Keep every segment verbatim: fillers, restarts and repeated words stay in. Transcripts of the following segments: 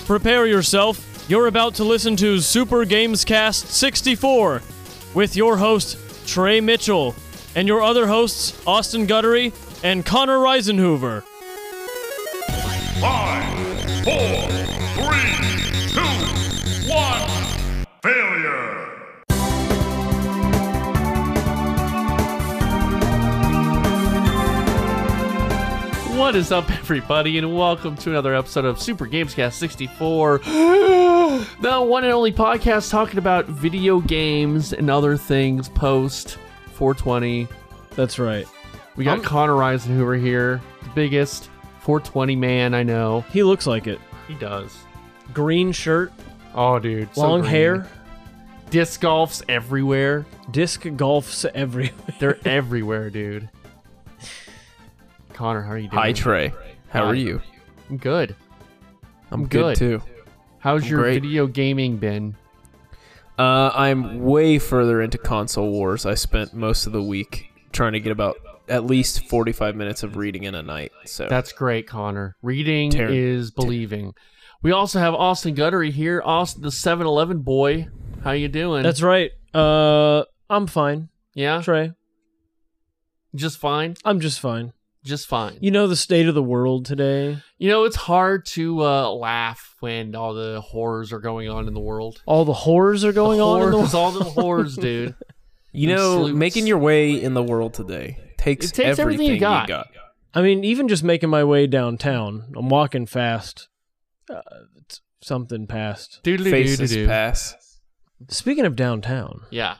Prepare yourself. You're about to listen to Super Gamescast sixty-four with your host, Trey Mitchell, and your other hosts, Austin Guttery and Connor Reisenhoover. Five, four, three, two, one, failure! What is up, everybody, and welcome to another episode of Super Gamescast sixty-four, the one and only podcast talking about video games and other things post four twenty. That's right. We got I'm- Connor Reisenhoover here, the biggest four twenty man I know. He looks like it. He does. Green shirt, Oh, dude. so long green. hair, Disc golfs everywhere. disc golfs everywhere. They're everywhere, dude. Connor, how are you doing? Hi, Trey. How Hi. are you? I'm good. I'm, I'm good, good. too. How's I'm your great. video gaming been? Uh, I'm way further into console wars. I spent most of the week trying to get about at least forty-five minutes of reading in a night. So That's great, Connor. Reading Ter- is believing. We also have Austin Guttery here. Austin, the seven eleven boy. How you doing? That's right. Uh, I'm fine, yeah, Trey. just fine. I'm just fine. Just fine. You know the state of the world today? You know, it's hard to uh, laugh when all the horrors are going on in the world. All the horrors are going the on in the horrors, world. all the horrors, dude. you and know, salutes. making your way in the world today takes, It takes everything you got. I mean, even just making my way downtown, I'm walking fast. Uh, it's something past. Doodly Faces doo. pass. Speaking of downtown, Yeah.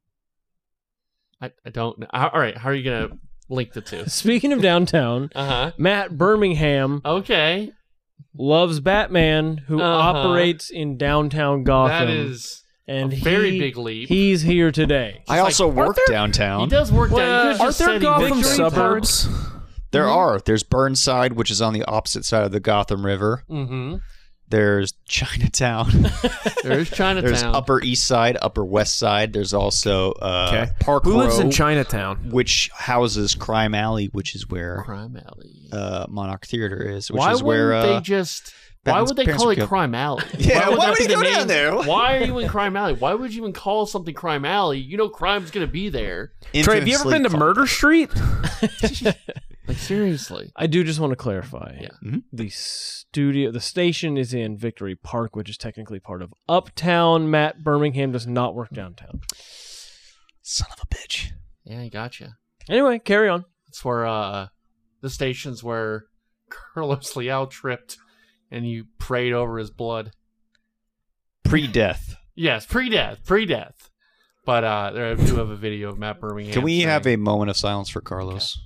I, I don't know. All right, how are you going to link the two? speaking of downtown, Uh-huh. Matt Birmingham Okay. loves Batman, who Uh-huh. operates in downtown Gotham. That is and a very he- big leap. He's here today. I also work He downtown. does work down. You Well, could've are just there said he Gotham worked downtown. suburbs? There are. There's Burnside, which is on the opposite side of the Gotham River. Mm-hmm. There's Chinatown. There is Chinatown. There's Upper East Side, Upper West Side. There's also uh, Okay. Park Who Row, lives in Chinatown? which houses Crime Alley, which is where Crime Alley. uh, Monarch Theater is. Which Why is where wouldn't uh, they just? Why Batman's would they parents call were it killed. Crime Alley? Yeah, would why that would be you the go down name? there? Why are you in Crime Alley? Why would you even call something Crime Alley? You know crime's gonna be there. Trey, have you ever infamously been to called- Murder Street? Like seriously. I do just want to clarify. Yeah. Mhm. The studio, the station is in Victory Park, which is technically part of Uptown. Matt Birmingham does not work downtown. Son of a bitch. Yeah, I gotcha. Anyway, carry on. It's where uh, the stations where Carlos Leal tripped, and you prayed over his blood. Pre-death. Yes, pre-death, pre-death. But uh, there I do have a video of Matt Birmingham. Can we saying- have a moment of silence for Carlos?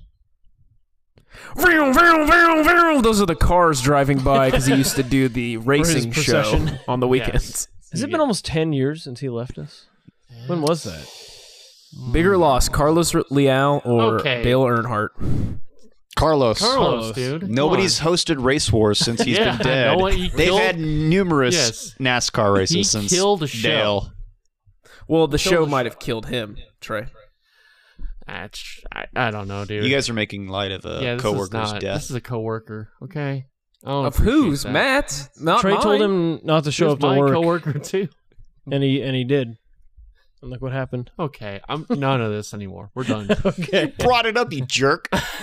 Vroom, vroom, vroom, vroom. Those are the cars driving by because he used to do the racing show procession. on the weekends. Has it been almost ten years since he left us? When was that? Bigger loss, Carlos Leal or Okay. Dale Earnhardt? Carlos. Carlos, Carlos. dude? Come Nobody's on. hosted race wars since he's Yeah, been dead. no one- he They've killed- had numerous Yes. NASCAR races He since killed a show. Dale. Well, the Killed show the might sh- have killed him, Trey. That's- I, I don't know, dude. You guys are making light of a yeah, this coworker's is not, death. This is a coworker, okay? I don't Of appreciate whose? that. Matt? Not Trey mine. told him not to show Here's up to my work, coworker too. and he and he did. And look what happened. Okay, I'm none of this anymore. We're done. Okay. Brought it up, you jerk.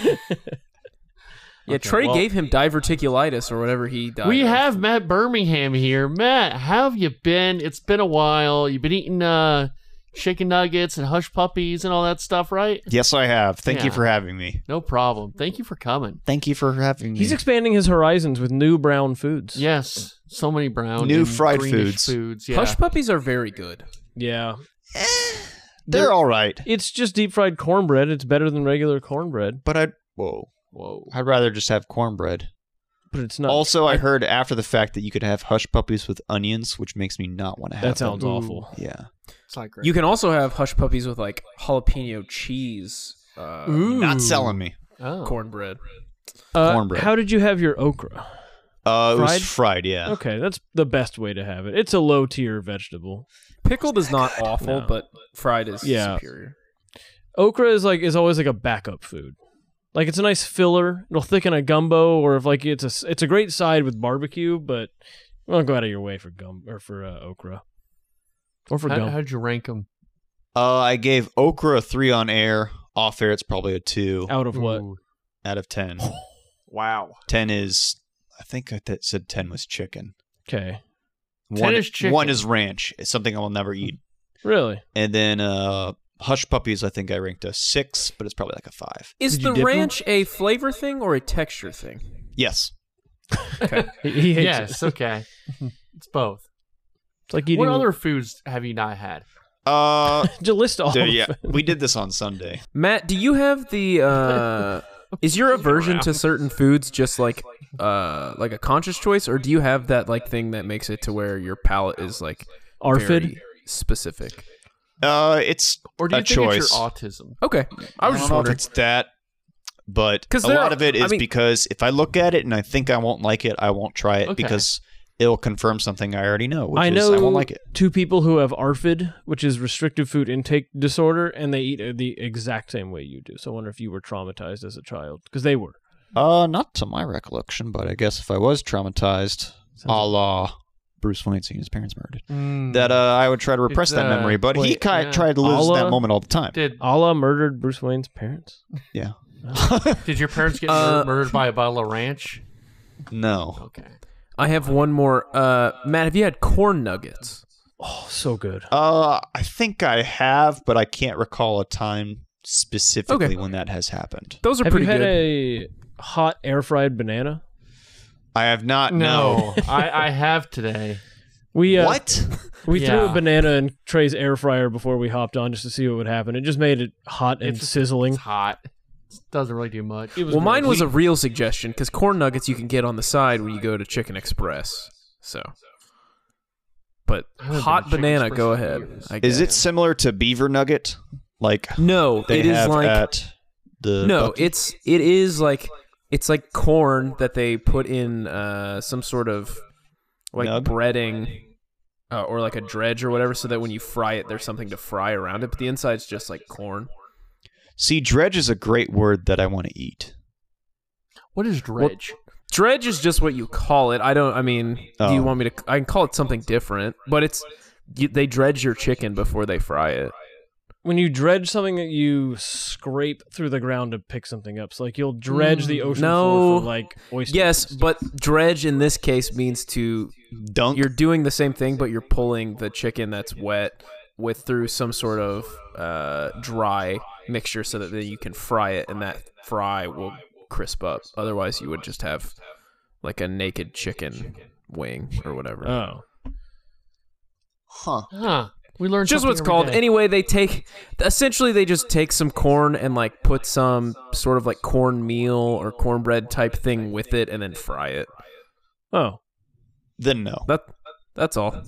Yeah, Okay, Trey well- gave him diverticulitis or whatever he died We of. have Matt Birmingham here. Matt, how have you been? It's been a while. You've been eating uh, chicken nuggets and hush puppies and all that stuff, right? Yes, I have. Thank you Yeah. for having me. No problem. Thank you for coming. Thank you for having me. He's expanding his horizons with new brown foods. Yes, so many brown New and fried greenish foods. foods. Yeah. Hush puppies are very good. Yeah. They're all right, It's just deep fried cornbread. It's better than regular cornbread, but I'd whoa. Whoa. I'd rather just have cornbread. but it's not. Also, I heard after the fact that you could have hush puppies with onions, which makes me not want to have that sounds them. awful. Yeah. It's not great. You can also have hush puppies with like jalapeno cheese uh, Not selling me. oh. cornbread. Uh, Cornbread. How did you have your okra? Uh, it Fried? was fried, yeah. Okay, that's the best way to have it. It's a low tier vegetable. Pickled is not awful, No. but fried is Yeah. superior. Okra is like is always like a backup food. Like it's a nice filler. It'll thicken a gumbo, or if like it's a it's a great side with barbecue, but Well, go out of your way for gum or for uh, okra, or for How, gum. how'd you rank them? Uh, I gave okra a three on air. Off air, it's probably a two Out of what? out of ten. Wow. ten is, I think I th- said ten was chicken. Okay. One is chicken. One is ranch. It's something I will never eat. Really? And then uh, Hush Puppies, I think I ranked a six, but it's probably like a five. Is Did you the dip 'em? ranch a flavor thing or a texture thing? Yes. He, he hates Yes. it. Okay. It's both. It's like eating. What other foods have you not had? Uh, Just list all. dude, of yeah, it. we did this on Sunday. Matt, do you have the uh is your aversion to certain foods just like uh like a conscious choice, or do you have that like thing that makes it to where your palate is like Arfid? very specific? Uh, it's Or do you a think choice. it's your autism? Okay. I was I just don't know if wondering. it's that, but 'Cause a there lot are- of it I is mean- because if I look at it and I think I won't like it, I won't try it Okay. because it'll confirm something I already know, which I is know I won't like it. two people who have A R F I D, which is restrictive food intake disorder, and they eat it the exact same way you do. So I wonder if you were traumatized as a child, because they were. Uh, not to my recollection, but I guess if I was traumatized, a la Bruce Wayne seeing his parents murdered, Mm. that uh, I would try to repress It's, that uh, memory. But he wait, ki- yeah. tried to lose Allah? that moment all the time. Did Allah murdered Bruce Wayne's parents. Yeah. Did your parents get Uh, mur- murdered by a bottle of ranch? No. Okay. I have one more. Uh Matt, have you had corn nuggets? Oh, so good. Uh, I think I have, but I can't recall a time specifically Okay. when that has happened. Those are Have pretty you had good. a hot air fried banana? I have not. No, No. I, I have today. We uh, What? we threw Yeah. a banana in Trey's air fryer before we hopped on just to see what would happen. It just made it hot and It's- sizzling. It's hot. It doesn't really do much. It was Well, mine gross. was a real suggestion because corn nuggets you can get on the side when you go to Chicken Express. So, but I haven't hot been to Chicken banana, Express go in ahead. years. I Is guess. it similar to Beaver Nugget? Like No, they it is have like at the no, Bucky? it's it is like it's like corn that they put in uh, some sort of like Nug? breading uh, or like a dredge or whatever, so that when you fry it, there's something to fry around it. But the inside's just like corn. See, dredge is a great word that I want to eat. What is dredge? Dredge is just what you call it. I don't. I mean, do you Oh. want me to? I can call it something different, but it's you, they dredge your chicken before they fry it. When you dredge something, that you scrape through the ground to pick something up. So like you'll dredge the ocean No. floor for like oysters. Yes, and but dredge in this case means to Dunk. you're doing the same thing, but you're pulling the chicken that's wet with through some sort of uh, dry mixture, so that then you can fry it, and that fry will crisp up. Otherwise, you would just have like a naked chicken wing or whatever. stuff. Oh. Huh. Huh. We learned Just something what's every called. day. Anyway, they take essentially they just take some corn and like put some sort of like cornmeal or cornbread type thing with it, and then fry it. Oh. Then no. That that's all.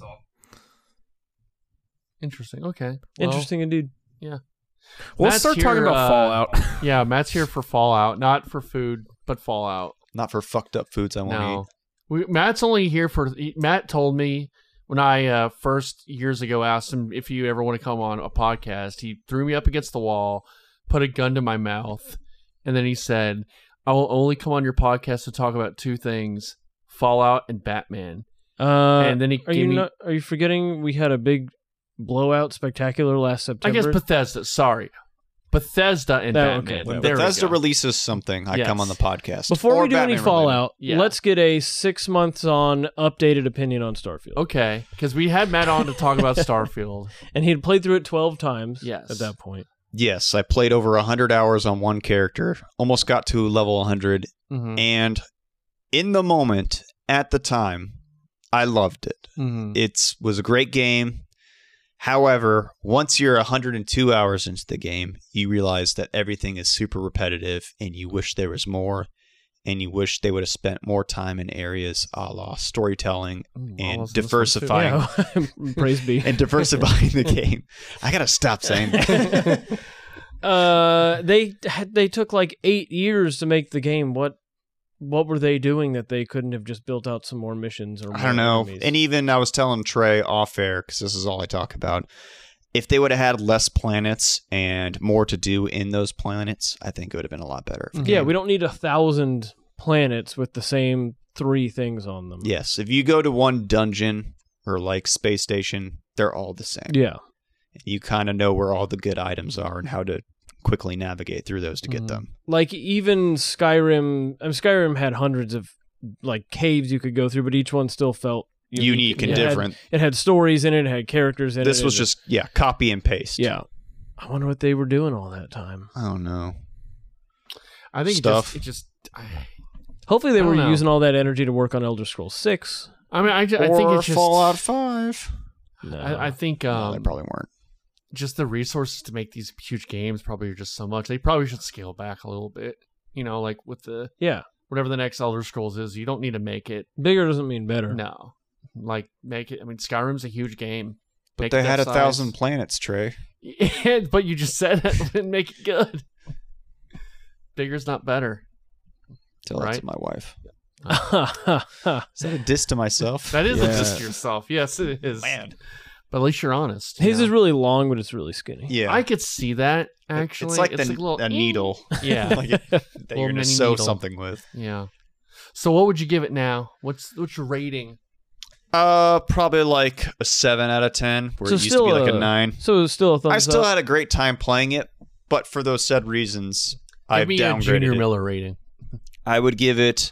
Interesting. Okay. Well, Interesting indeed. Yeah. We'll Matt's start talking here, about uh, Fallout. Yeah, Matt's here for Fallout, not for food, but Fallout. Not for fucked up foods I want to No, eat. we, Matt's only here for. he- Matt told me when I uh, first years ago asked him if you ever want to come on a podcast. He threw me up against the wall, put a gun to my mouth, and then he said, "I will only come on your podcast to talk about two things: Fallout and Batman." Uh, and then he are gave you me. not? Are you forgetting we had a big blowout spectacular last I September? guess Bethesda. Sorry, Bethesda and That- okay, Batman. that- There we Bethesda go. releases something, I come Yes. on the podcast. Before Or we do any Batman-related. Fallout, Yeah. let's get a six months on updated opinion on Starfield. Okay, because we had Matt on to talk about Starfield. And he had played through it twelve times Yes. at that point. Yes, I played over one hundred hours on one character, almost got to level one hundred, Mm-hmm. and in the moment, at the time, I loved it. Mm-hmm. It was a great game. However, once you're one hundred two hours into the game, you realize that everything is super repetitive and you wish there was more, and you wish they would have spent more time in areas a la storytelling and diversifying Yeah, praise be. and diversifying the game. I gotta stop saying that. uh, they had, they took like eight years to make the game. What what were they doing that they couldn't have just built out some more missions or more I don't know. enemies? And even I was telling Trey off air, because this is all I talk about, if they would have had less planets and more to do in those planets, I think it would have been a lot better. Yeah, we don't need a thousand planets with the same three things on them. Yes, if you go to one dungeon or like space station, they're all the same. Yeah. You kind of know where all the good items are and how to quickly navigate through those to get Mhm. them. Like even Skyrim, I mean, Skyrim had hundreds of like caves you could go through, but each one still felt Unique and It had- different. It had stories in it, it had characters in it. This it was had- just, yeah, copy and paste. yeah. I wonder what they were doing all that time. I don't know. I think Stuff. it just, it just I, Hopefully they I were don't know. using all that energy to work on Elder Scrolls six. I mean, I, ju- I think Or it's just Fallout five. No. I, I think No, um, they probably weren't. just the resources to make these huge games probably are just so much. They probably should scale back a little bit. You know, like with the yeah. whatever the next Elder Scrolls is, you don't need to make it. Bigger doesn't mean better. No, like make it. I mean, Skyrim's a huge game, But Make they it that had a size. thousand planets, Trey. but you just said it and make it good. Bigger's not better. Tell that Right. to my wife. His Is that a diss to myself? That is Yeah. a diss to yourself. Yes, it is. Man. But at least you're honest. you is know? really long, but it's really skinny. Yeah. I could see that actually. It's like the, a little, a needle. Yeah, like it, that Little you're going mini to sew needle. something with. yeah. So what would you give it now? What's what's your rating? Uh, probably like a seven out of ten, where So it used to still be like a, a- nine. So it's still a thumbs I still up. had a great time playing it, but for those said reasons, I've Give me a downgraded Junior it. Miller rating. I would give it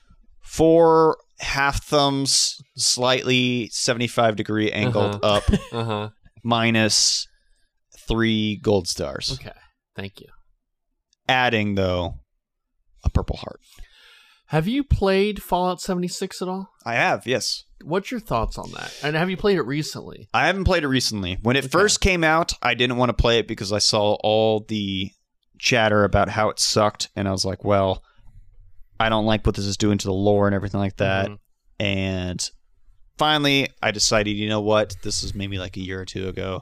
four half thumbs, slightly seventy-five degree angled up, Uh huh. minus three gold stars. Okay. Thank you. Adding though a purple heart. Have you played Fallout seventy-six at all? I have, yes. What's your thoughts on that? And have you played it recently? I haven't played it recently. When it Okay. first came out, I didn't want to play it because I saw all the chatter about how it sucked, and I was like, well, I don't like what this is doing to the lore and everything like that. Mhm. And finally, I decided, you know what? This is maybe like a year or two ago.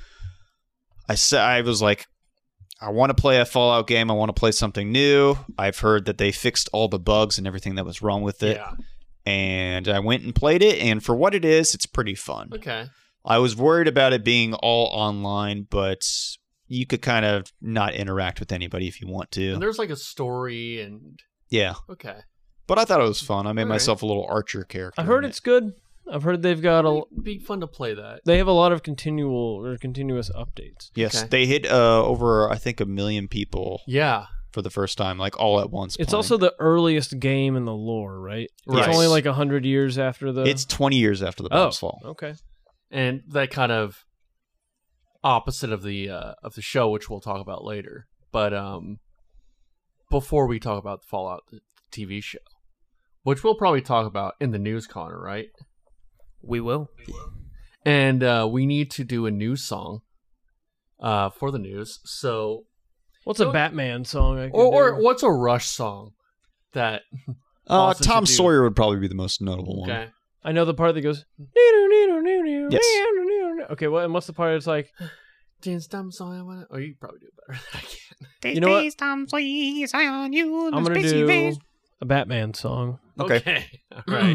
I said, I was like, I want to play a Fallout game. I want to play something new. I've heard that they fixed all the bugs and everything that was wrong with it. Yeah. And I went and played it, and for what it is, it's pretty fun. Okay. I was worried about it being all online, but you could kind of not interact with anybody if you want to. And there's like a story and Yeah. okay. But I thought it was fun. I made All right. myself a little archer character. I've heard in it's good. I've heard they've got a. It'd be fun to play that. They have a lot of continual or continuous updates. Yes, Okay. they hit uh, over, I think, a million people Yeah. for the first time, like all at once. It's playing. also the earliest game in the lore, right? Right. It's only like a hundred years after the. It's twenty years after the oh, bombs fall. okay. And that kind of opposite of the uh, of the show, which we'll talk about later. But um, before we talk about the Fallout T V show, which we'll probably talk about in the news, Connor, right? We will. And uh, we need to do a news song uh, for the news. So, What's a Batman song? I could or, or do? what's a Rush song that? Uh, Austin Tom should do? Sawyer would probably be the most notable Okay. one. I know the part that goes. Yes. Okay, what? And what's the part that's like? James Tom Sawyer. wanna- Oh, you probably do it better than I can. You know what? I'm gonna do a Batman song. Okay. All right.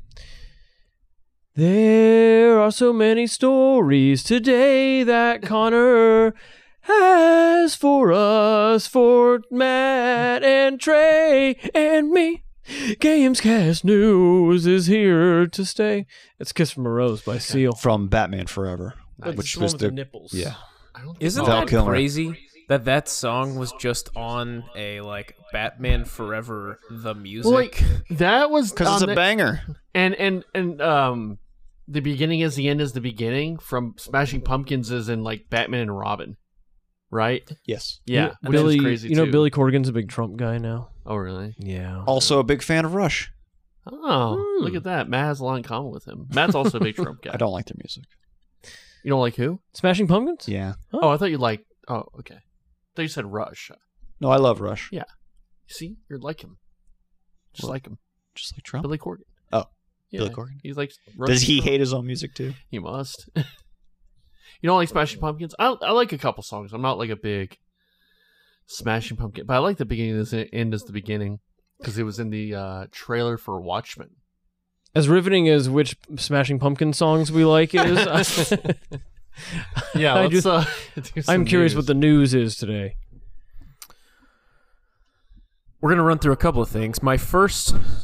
There are so many stories today that Connor has for us, for Matt and Trey and me. Gamescast News is here to stay. It's Kiss from a Rose by Seal. From Batman Forever, Nice. which It's the one was with the, the nipples. yeah. I don't think Isn't so. Val that Kilmer. crazy that that song was just on a like Batman Forever the music? Well, like that was Because on it's a the- banger. and and and um the beginning is the end is the beginning from Smashing Pumpkins is in like Batman and Robin, right? Yes. Yeah, You- which Billy, is crazy you know too. Billy Corgan's a big Trump guy now. Oh really? Yeah. Also a big fan of Rush. Oh, Hmm. look at that. Matt has a lot in common with him. Matt's also a big Trump guy. I don't like their music. You don't like who? Smashing Pumpkins? Yeah. Oh, I thought you liked. Oh, okay. I thought you said Rush. No, I love Rush. See, you're like him, just Well, like him. Just like Trump. Billy Corgan. Oh, yeah, Billy Corgan. He's like. Does he Trump. hate his own music too? He must. You don't like Smashing Pumpkins? I I like a couple songs. I'm not like a big Smashing Pumpkin, but I like the beginning as the end as the beginning because it was in the uh, trailer for Watchmen. As riveting as which Smashing Pumpkin songs we like is, Yeah, I let's, do- uh, do some I'm curious news. what the news is today. We're gonna run through a couple of things. My first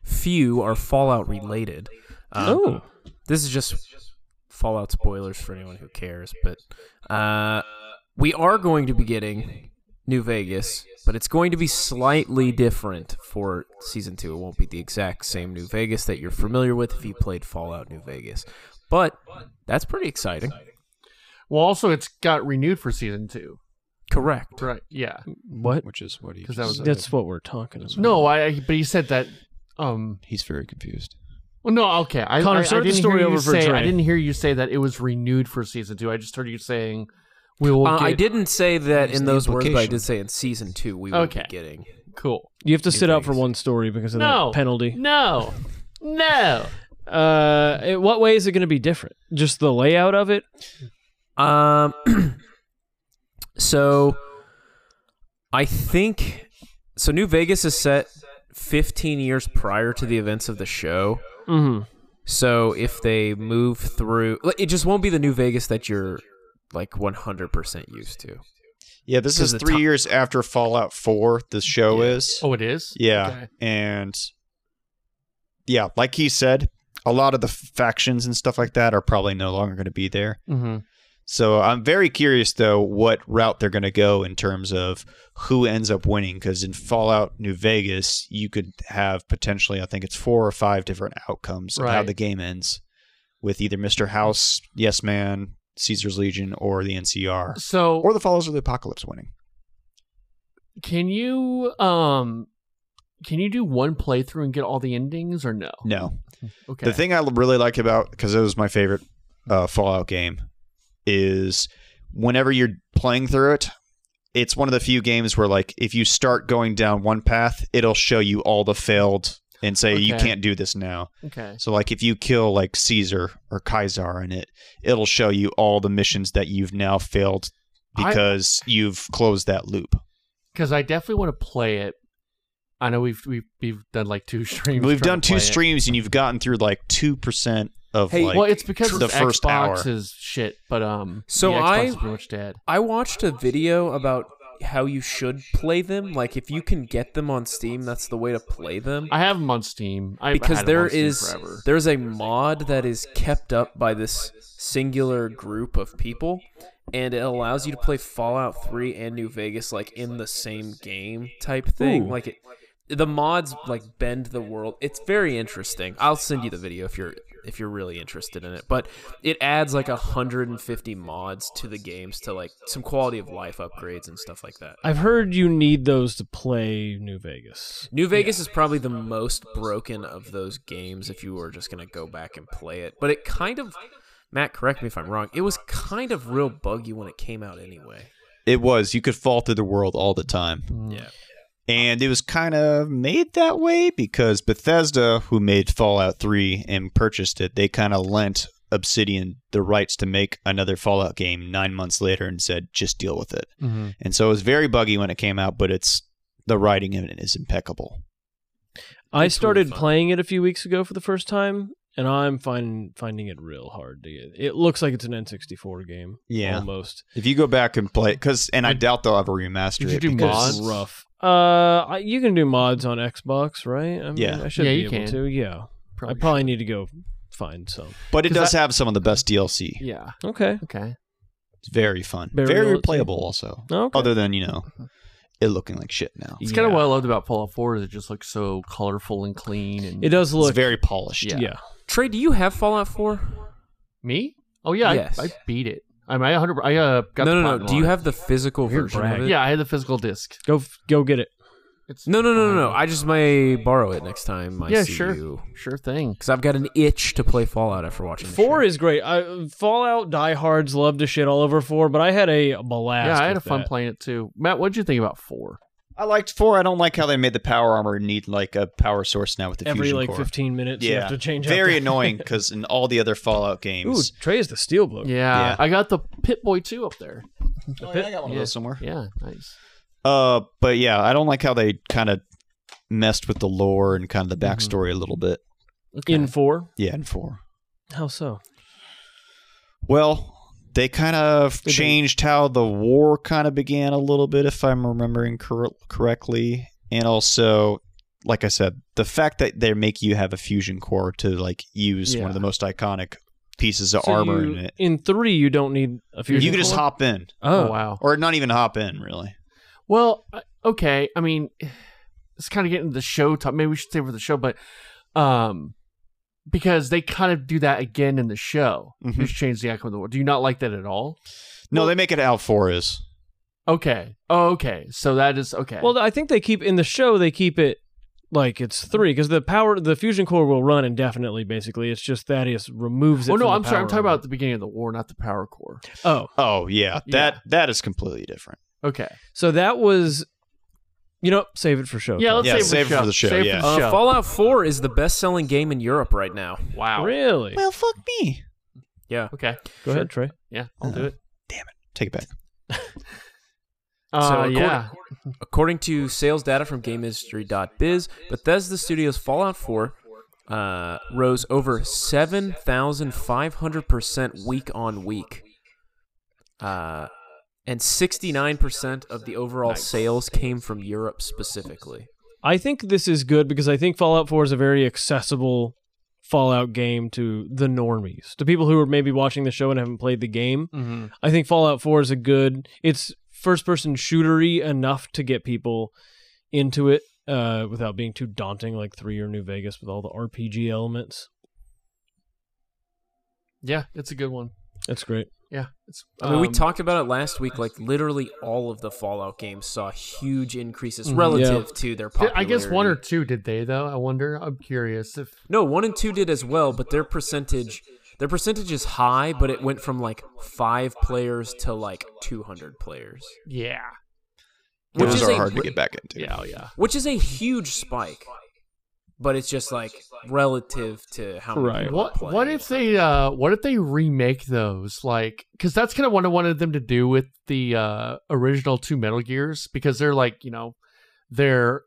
few are Fallout related. Um, Oh. This is just Fallout spoilers for anyone who cares, but uh, we are going to be getting New Vegas, but it's going to be slightly different for Season two. It won't be the exact same New Vegas that you're familiar with if you played Fallout New Vegas. But that's pretty exciting. Well, also, it's got renewed for season two. Correct. Right. Yeah. What? Which is what he 'Cause that was- That's what we're talking about. No, I. But he said that. Um. He's very confused. Well, no. Okay. I, Connor, I, start I the didn't story hear you over for say, Dre. I didn't hear you say that it was renewed for season two. I just heard you saying we will. Uh, get, I didn't say that Use in the those words, but I implication. did say in Season two we will Okay. be getting. Cool. You have to New sit out for Vegas. one story because of No that penalty. No. No. Uh, in what way is it going to be different? Just the layout of it? Um, so I think so. New Vegas is set fifteen years prior to the events of the show. Mm-hmm. So if they move through, like, it just won't be the New Vegas that you're like one hundred percent used to. Yeah, this Because is the three ti- years after Fallout four. The show Yeah. is. Oh, it is. Yeah, Okay. and yeah, like he said, a lot of the factions and stuff like that are probably no longer going to be there. Mm-hmm. So I'm very curious, though, what route they're going to go in terms of who ends up winning. Because in Fallout New Vegas, you could have potentially, I think it's four or five different outcomes of how Right. the game ends, with either Mister House, Yes Man, Caesar's Legion, or the N C R, So, or the Followers of the Apocalypse winning. can you um, can you do one playthrough and get all the endings or no? No. Okay. The thing I really like about, because it was my favorite uh, Fallout game, is whenever you're playing through it, it's one of the few games where, like, if you start going down one path, it'll show you all the failed and say you Okay. can't do this now. Okay. So, like, if you kill like Caesar or Kaisar in it, it'll show you all the missions that you've now failed I- because you've closed that loop. Because I definitely want to play it. I know we've we've we've done like two streams. We've trying done to two play it. streams and you've gotten through like two percent of Hey, like Well, it's because the of first Xbox hour. is shit, but um, So the Xbox I- is pretty much dead. I watched a video about how you should play them. Like if you can get them on Steam, that's the way to play them. I have them on Steam. I because had them there on Steam is forever. there's a mod that is kept up by this singular group of people, and it allows you to play Fallout three and New Vegas like in the same game type thing. Ooh. Like it, the mods like bend the world. It's very interesting. I'll send you the video if you're if you're really interested in it. But it adds like one hundred fifty mods to the games to like some quality of life upgrades and stuff like that. I've heard you need those to play New Vegas. New Vegas is probably the most broken of those games if you were just going to go back and play it. But it kind of, Matt, correct me if I'm wrong, it was kind of real buggy when it came out anyway. It was. You could fall through the world all the time. Yeah. And it was kind of made that way because Bethesda, who made Fallout three and purchased it, they kind of lent Obsidian the rights to make another Fallout game nine months later and said, just deal with it. Mm-hmm. And so it was very buggy when it came out, but it's the writing in it is impeccable. I It's started really fun. playing it a few weeks ago for the first time, and I'm find, finding it real hard to get. It looks like it's an N sixty-four game. Yeah. Almost. If you go back and play, because and I doubt they'll ever remaster Did you it. do because- mods? Rough. Uh, I- you can do mods on Xbox, right? I mean, Yeah. I should Yeah, be you able can. to. Yeah. Probably I probably need to go find some. But it 'Cause does I- have some of the best D L C. Yeah. Okay. Okay. It's very fun, Very very realistic. replayable. Also, Okay. other than you know, it looking like shit now. It's kind of Yeah. what I loved about Fallout four is it just looks so colorful and clean. And It does It's look. very polished. Yeah. yeah. Trey, do you have Fallout four? Me? Oh yeah, Yes. I, I beat it. I mean, I one hundred. I uh, got no, the no, no. platinum Do you on it. have the physical You're version of bragging. it? Yeah, I had the physical disc. Go f- go get it. It's No, no, no, no, no. I just may borrow it next time I yeah, see sure, you. sure thing. Because I've got an itch to play Fallout after watching the Four show. is great. I, Fallout diehards love to shit all over four, but I had a blast. Yeah, I had a with fun that. playing it too. Matt, what did you think about four? I liked four. I don't like how they made the power armor need like a power source now with the Every fusion like core. fifteen minutes, you Yeah, have to change. very out the- annoying because in all the other Fallout Ooh, games, Trey is the steelbook. Yeah, Yeah. I got the Pit Boy two up there. oh, yeah, I got one of Yeah. those somewhere. Yeah, nice. Uh, but yeah, I don't like how they kind of messed with the lore and kind of the backstory a little bit. Okay. In four, Yeah, in four. how so? Well, they kind of Did they- changed how the war kind of began a little bit, if I'm remembering cor- correctly, and also like I said, the fact that they make you have a fusion core to like use Yeah. one of the most iconic pieces of So armor you- in it. In three, you don't need a fusion You can just core? hop in, Oh, Oh, wow. or not even hop in, really. Well, uh, okay. I mean, it's kind of getting the show talk. Maybe we should save for the show, but um, because they kind of do that again in the show. Mhm. Just change the outcome of the war. Do you not like that at all? No, they make it how four is. Okay. Oh, okay. So that is okay. Well, I think they keep in the show. They keep it like it's three because the power, the fusion core will run indefinitely. Basically, it's just Thaddeus removes it. oh no, from the I'm sorry. I'm power talking armor. about the beginning of the war, not the power core. Oh, Oh yeah, that Yeah. that is completely different. Okay. so that was, you know, save it for show. Yeah. Let's Yeah, save, it save for it the for the show, Save it yeah. for the Uh, show. Fallout four is the best-selling game in Europe right now. Wow. Really? Well, fuck me. Yeah. Okay. Go ahead, Trey. Yeah, I'll do it. Take it back. Uh, So according- yeah. According to sales data from GameIndustry dot biz, Bethesda Studios' Fallout four uh, rose over seven thousand five hundred percent week on week. Uh, and sixty-nine percent of the overall sales came from Europe specifically. I think this is good because I think Fallout four is a very accessible Fallout game to the normies, to people who are maybe watching the show and haven't played the game. Mhm. I think Fallout four is a good. It's first-person shootery enough to get people into it uh, without being too daunting, like three or New Vegas with all the R P G elements. Yeah, it's a good one. That's great. Yeah. It's. I mean, we um, talked about it last week. Like, literally all of the Fallout games saw huge increases Mhm. relative to their Did- popularity. I guess one or two did they though? I wonder. I'm curious if. No, one and two did as well, but their percentage their percentage is high, but it went from like five players to like two hundred players, Yeah. which Those is are a hard to get back into. Yeah. Oh, yeah. which is a huge spike. But it's just like relative to how many Right. people are What playing. what if they uh what if they remake those, like, because that's kind of what I wanted them to do with the uh original two Metal Gears, because they're like, you know, they're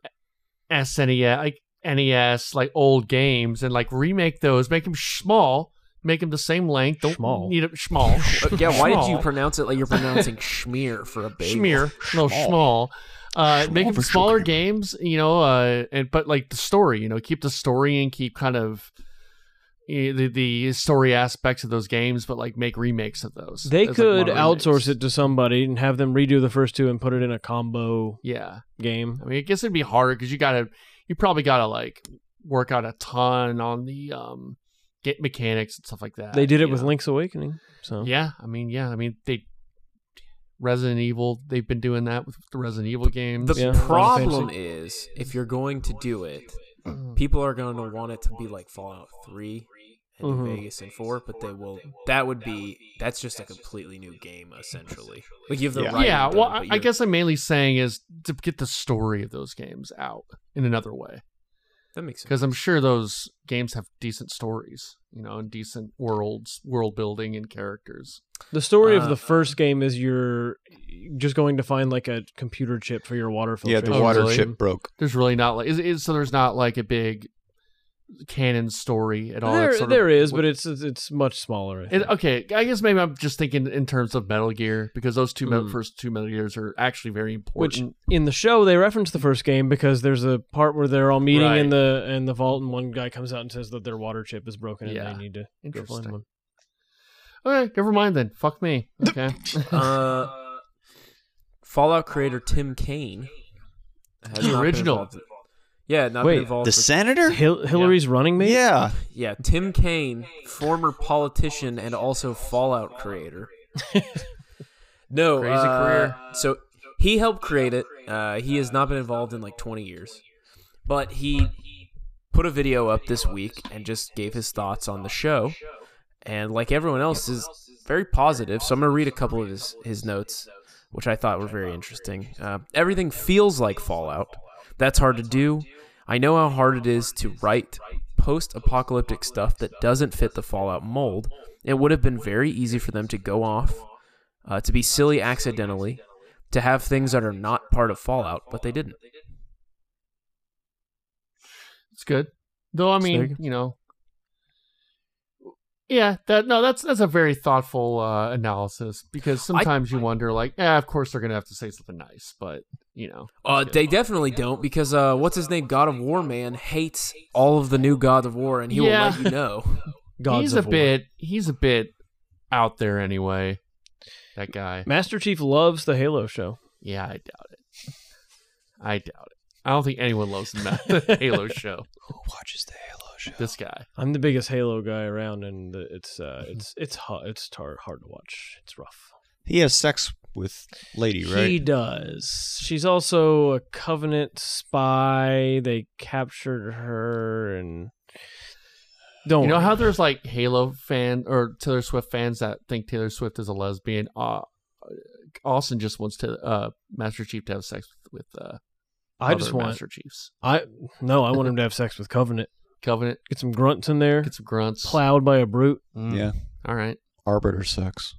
S N E S like N E S like old games, and like remake those, make them small, make them the same length. Don't Schmall. need it small. Uh, yeah, why did you Schmall. pronounce it like you're pronouncing schmear for a baby? Schmear, no small. Uh, make them smaller games, you know, uh, and but like the story, you know, keep the story and keep kind of eh, the the story aspects of those games, but like make remakes of those. They As, like, could modern outsource remakes. it to somebody and have them redo the first two and put it in a combo Yeah, game. I mean, I guess it'd be harder because you gotta, you probably gotta like work out a ton on the um get mechanics and stuff like that. They did it you with know? Link's Awakening. So Yeah, I mean, yeah, I mean they. Resident Evil, they've been doing that with the Resident Evil games. The Yeah, Final problem Fantasy. is, if you're going to do it, people are going to want it to be like Fallout three and New Mhm. Vegas and four, but they will. That would be. That's just a completely new game, essentially. Like you have the Yeah. writing yeah, done, well, but I, I you're- guess I'm mainly saying is to get the story of those games out in another way, that makes sense. because I'm sure those games have decent stories, you know, and decent worlds, world building, and characters. the story Uh, of the first game is you're just going to find like a computer chip for your water Yeah, filtration. the Oh, water really? chip broke. There's really not like is, is so there's not like a big canon story at all. It's There, sort of- there is, but it's it's it's much smaller. I It, think. okay, I guess maybe I'm just thinking in terms of Metal Gear, because those two Metal Mm. first two Metal Gears are actually very Which important. in the show they reference the first game because there's a part where they're all meeting in Right. the in the vault and one guy comes out and says that their water chip is broken and Yeah. they need to go find Interesting. one. Okay, never mind then. Fuck me. Okay. Uh, Fallout creator Tim Kaine has The not been original. involved in- Yeah, not Wait, been involved. The with- senator? Hil- Hillary's running mate. Yeah. Yeah, Tim Kaine, former politician and also Fallout creator. No, Crazy uh, career. So he helped create it. Uh, he has not been involved in like twenty years, but he put a video up this week and just gave his thoughts on the show. And like everyone else, is very positive. So I'm gonna read a couple of his his notes, which I thought were very interesting. Uh, Everything feels like Fallout. That's hard to do. I know how hard it is to write post-apocalyptic stuff that doesn't fit the Fallout mold. It would have been very easy for them to go off, uh, to be silly accidentally, to have things that are not part of Fallout, but they didn't. It's good. Though I mean, Sig? you know, yeah, that no, that's that's a very thoughtful uh, analysis, because sometimes you wonder, like, yeah, of course they're gonna have to say something nice, but you know. Uh, they definitely don't because uh, what's his name? God of War man hates all of the new God of War, and he Yeah. will let you know. Gods he's of a War. bit. He's a bit out there anyway. That guy. Master Chief loves the Halo show. Yeah, I doubt it. I doubt it. I don't think anyone loves the, Ma- the Halo show. Who watches the Halo show? This guy. I'm the biggest Halo guy around, and the- it's uh, it's it's hard, it's tar- hard to watch. It's rough. He has sex with lady, right? He does. She's also a Covenant spy. They captured her, and don't You know worry. how there's like Halo fan or Taylor Swift fans that think Taylor Swift is a lesbian? Uh, Austin just wants to uh, Master Chief to have sex with uh, I other just want Master Chiefs. I no, I want him to have sex with Covenant. Covenant, Get some grunts in there. get some grunts. Plowed by a brute. Mm. Yeah. All right. Arbiter sex.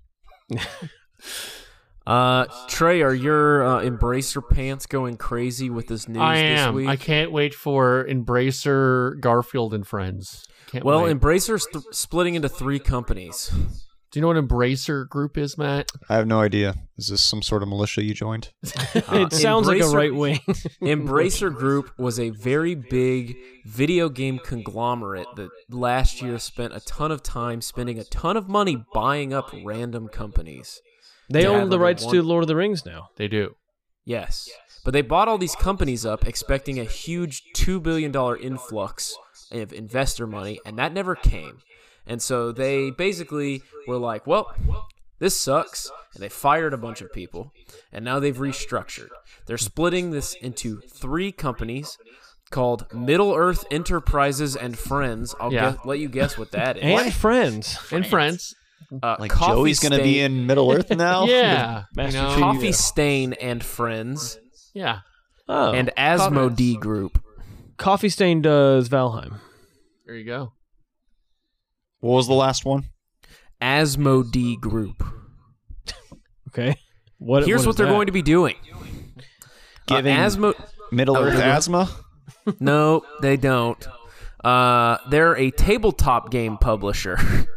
Uh, Trey, are your uh, Embracer pants going crazy with this news I this am. week? I can't wait for Embracer, Garfield, and Friends. Can't well, wait. Embracer's th- splitting into three companies. Do you know what Embracer Group is, Matt? I have no idea. Is this some sort of militia you joined? Uh, It sounds like a Embracer- right wing. Embracer Group was a very big video game conglomerate that last year spent a ton of time spending a ton of money buying up random companies. They Yeah, own the like a rights one- to Lord of the Rings now. They do. Yes. But they bought all these companies up expecting a huge two billion dollars influx of investor money, and that never came. And so they basically were like, well, this sucks. And they fired a bunch of people. And now they've restructured. They're splitting this into three companies called Middle Earth Enterprises and Friends. I'll Yeah. guess, let you guess what that is. And friends. And Friends. Uh, Like Coffee Joey's going to be Stain- in Middle Earth now? Yeah. You Master know? Chief. Coffee Yeah. Stain and Friends Yeah. Oh. and Asmodee Group. Coffee Stain does Valheim. There you go. What was the last one? Asmodee Group. Okay. What? Here's what, they're going to be doing. Giving uh, Asmo- Middle Oh, Earth they're- asthma? No, they don't. Uh, they're a tabletop game publisher.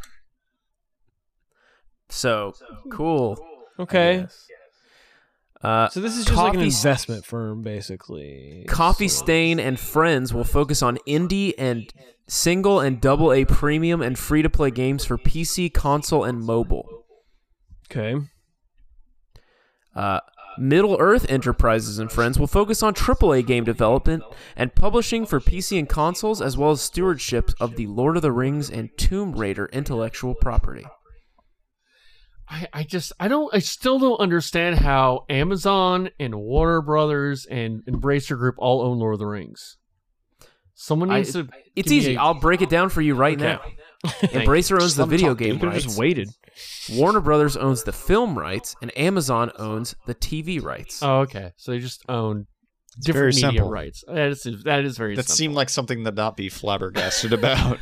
So cool. Okay. Uh, So this is just like an Coffee- investment firm, basically. Coffee So- Stain and Friends will focus on indie and single and double A premium and free to play games for P C, console, and mobile. Okay. Uh, Middle Earth Enterprises and Friends will focus on triple A game development and publishing for P C and consoles, as well as stewardship of the Lord of the Rings and Tomb Raider intellectual property. I, I just I don't I still don't understand how Amazon and Warner Brothers and Embracer Group all own Lord of the Rings. Someone I- needs to. It's give me easy. a- I'll break it down for you right Okay. now. Embracer owns the Some video top- game You could have rights. just waited. Warner Brothers owns the film rights, and Amazon owns the T V rights. Oh, okay. So they just own very different media simple. rights. That is that is very That simple. seemed like something to not be flabbergasted about.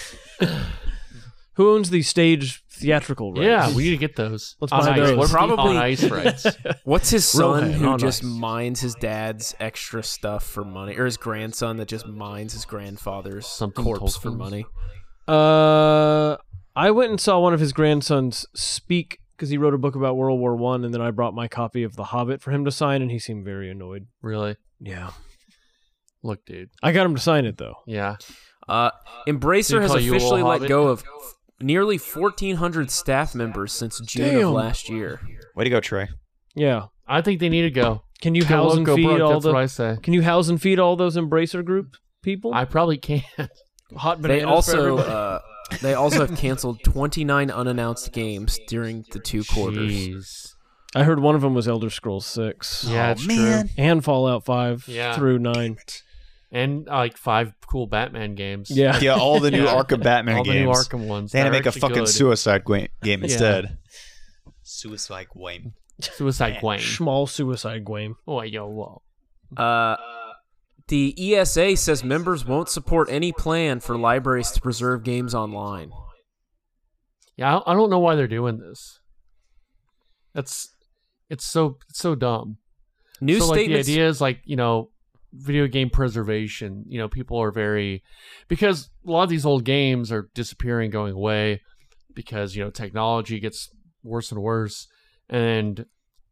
Who owns the stage theatrical rights? Yeah, we need to get those. Let's on buy ice. those. What Probably- on ice rights. What's his son Rohan who on just ice. mines his dad's extra stuff for money, or his grandson that just mines his grandfather's Something corpse for Tolkien's. money? Uh, I went and saw one of his grandsons speak because he wrote a book about World War One, and then I brought my copy of The Hobbit for him to sign, and he seemed very annoyed. Really? Yeah, Look, dude. I got him to sign it though. Yeah. Uh, Did Embracer he has call you a officially little let hobbit? go of f- nearly fourteen hundred staff members since June Damn. of last year. Way to go, Trey. Yeah, I think they need to go. can you Go house woke, and go feed broke, all that's the? what I say. Can you house and feed all those Embracer Group people? I probably can't. Hot bananas They for also everybody? uh, they also have canceled twenty-nine unannounced games during the two quarters. Jeez. I heard one of them was Elder Scrolls Six Yeah, it's true. and Fallout Five Yeah. through nine. And uh, like five cool Batman games. Yeah, Yeah, all the new Yeah. Arkham Batman All the games. new Arkham ones. They had to They're make a actually fucking good. Suicide Gwa- game Yeah. instead. Suicide Game. Suicide Wayne. small suicide game. Oh, yo, whoa. Uh, the E S A says members won't support any plan for libraries to preserve games online. Yeah, I I don't know why they're doing this. That's it's so it's so dumb. New so like the statements. idea is like, you know, video game preservation. You know, people are very because a lot of these old games are disappearing, going away because, you know, technology gets worse and worse. And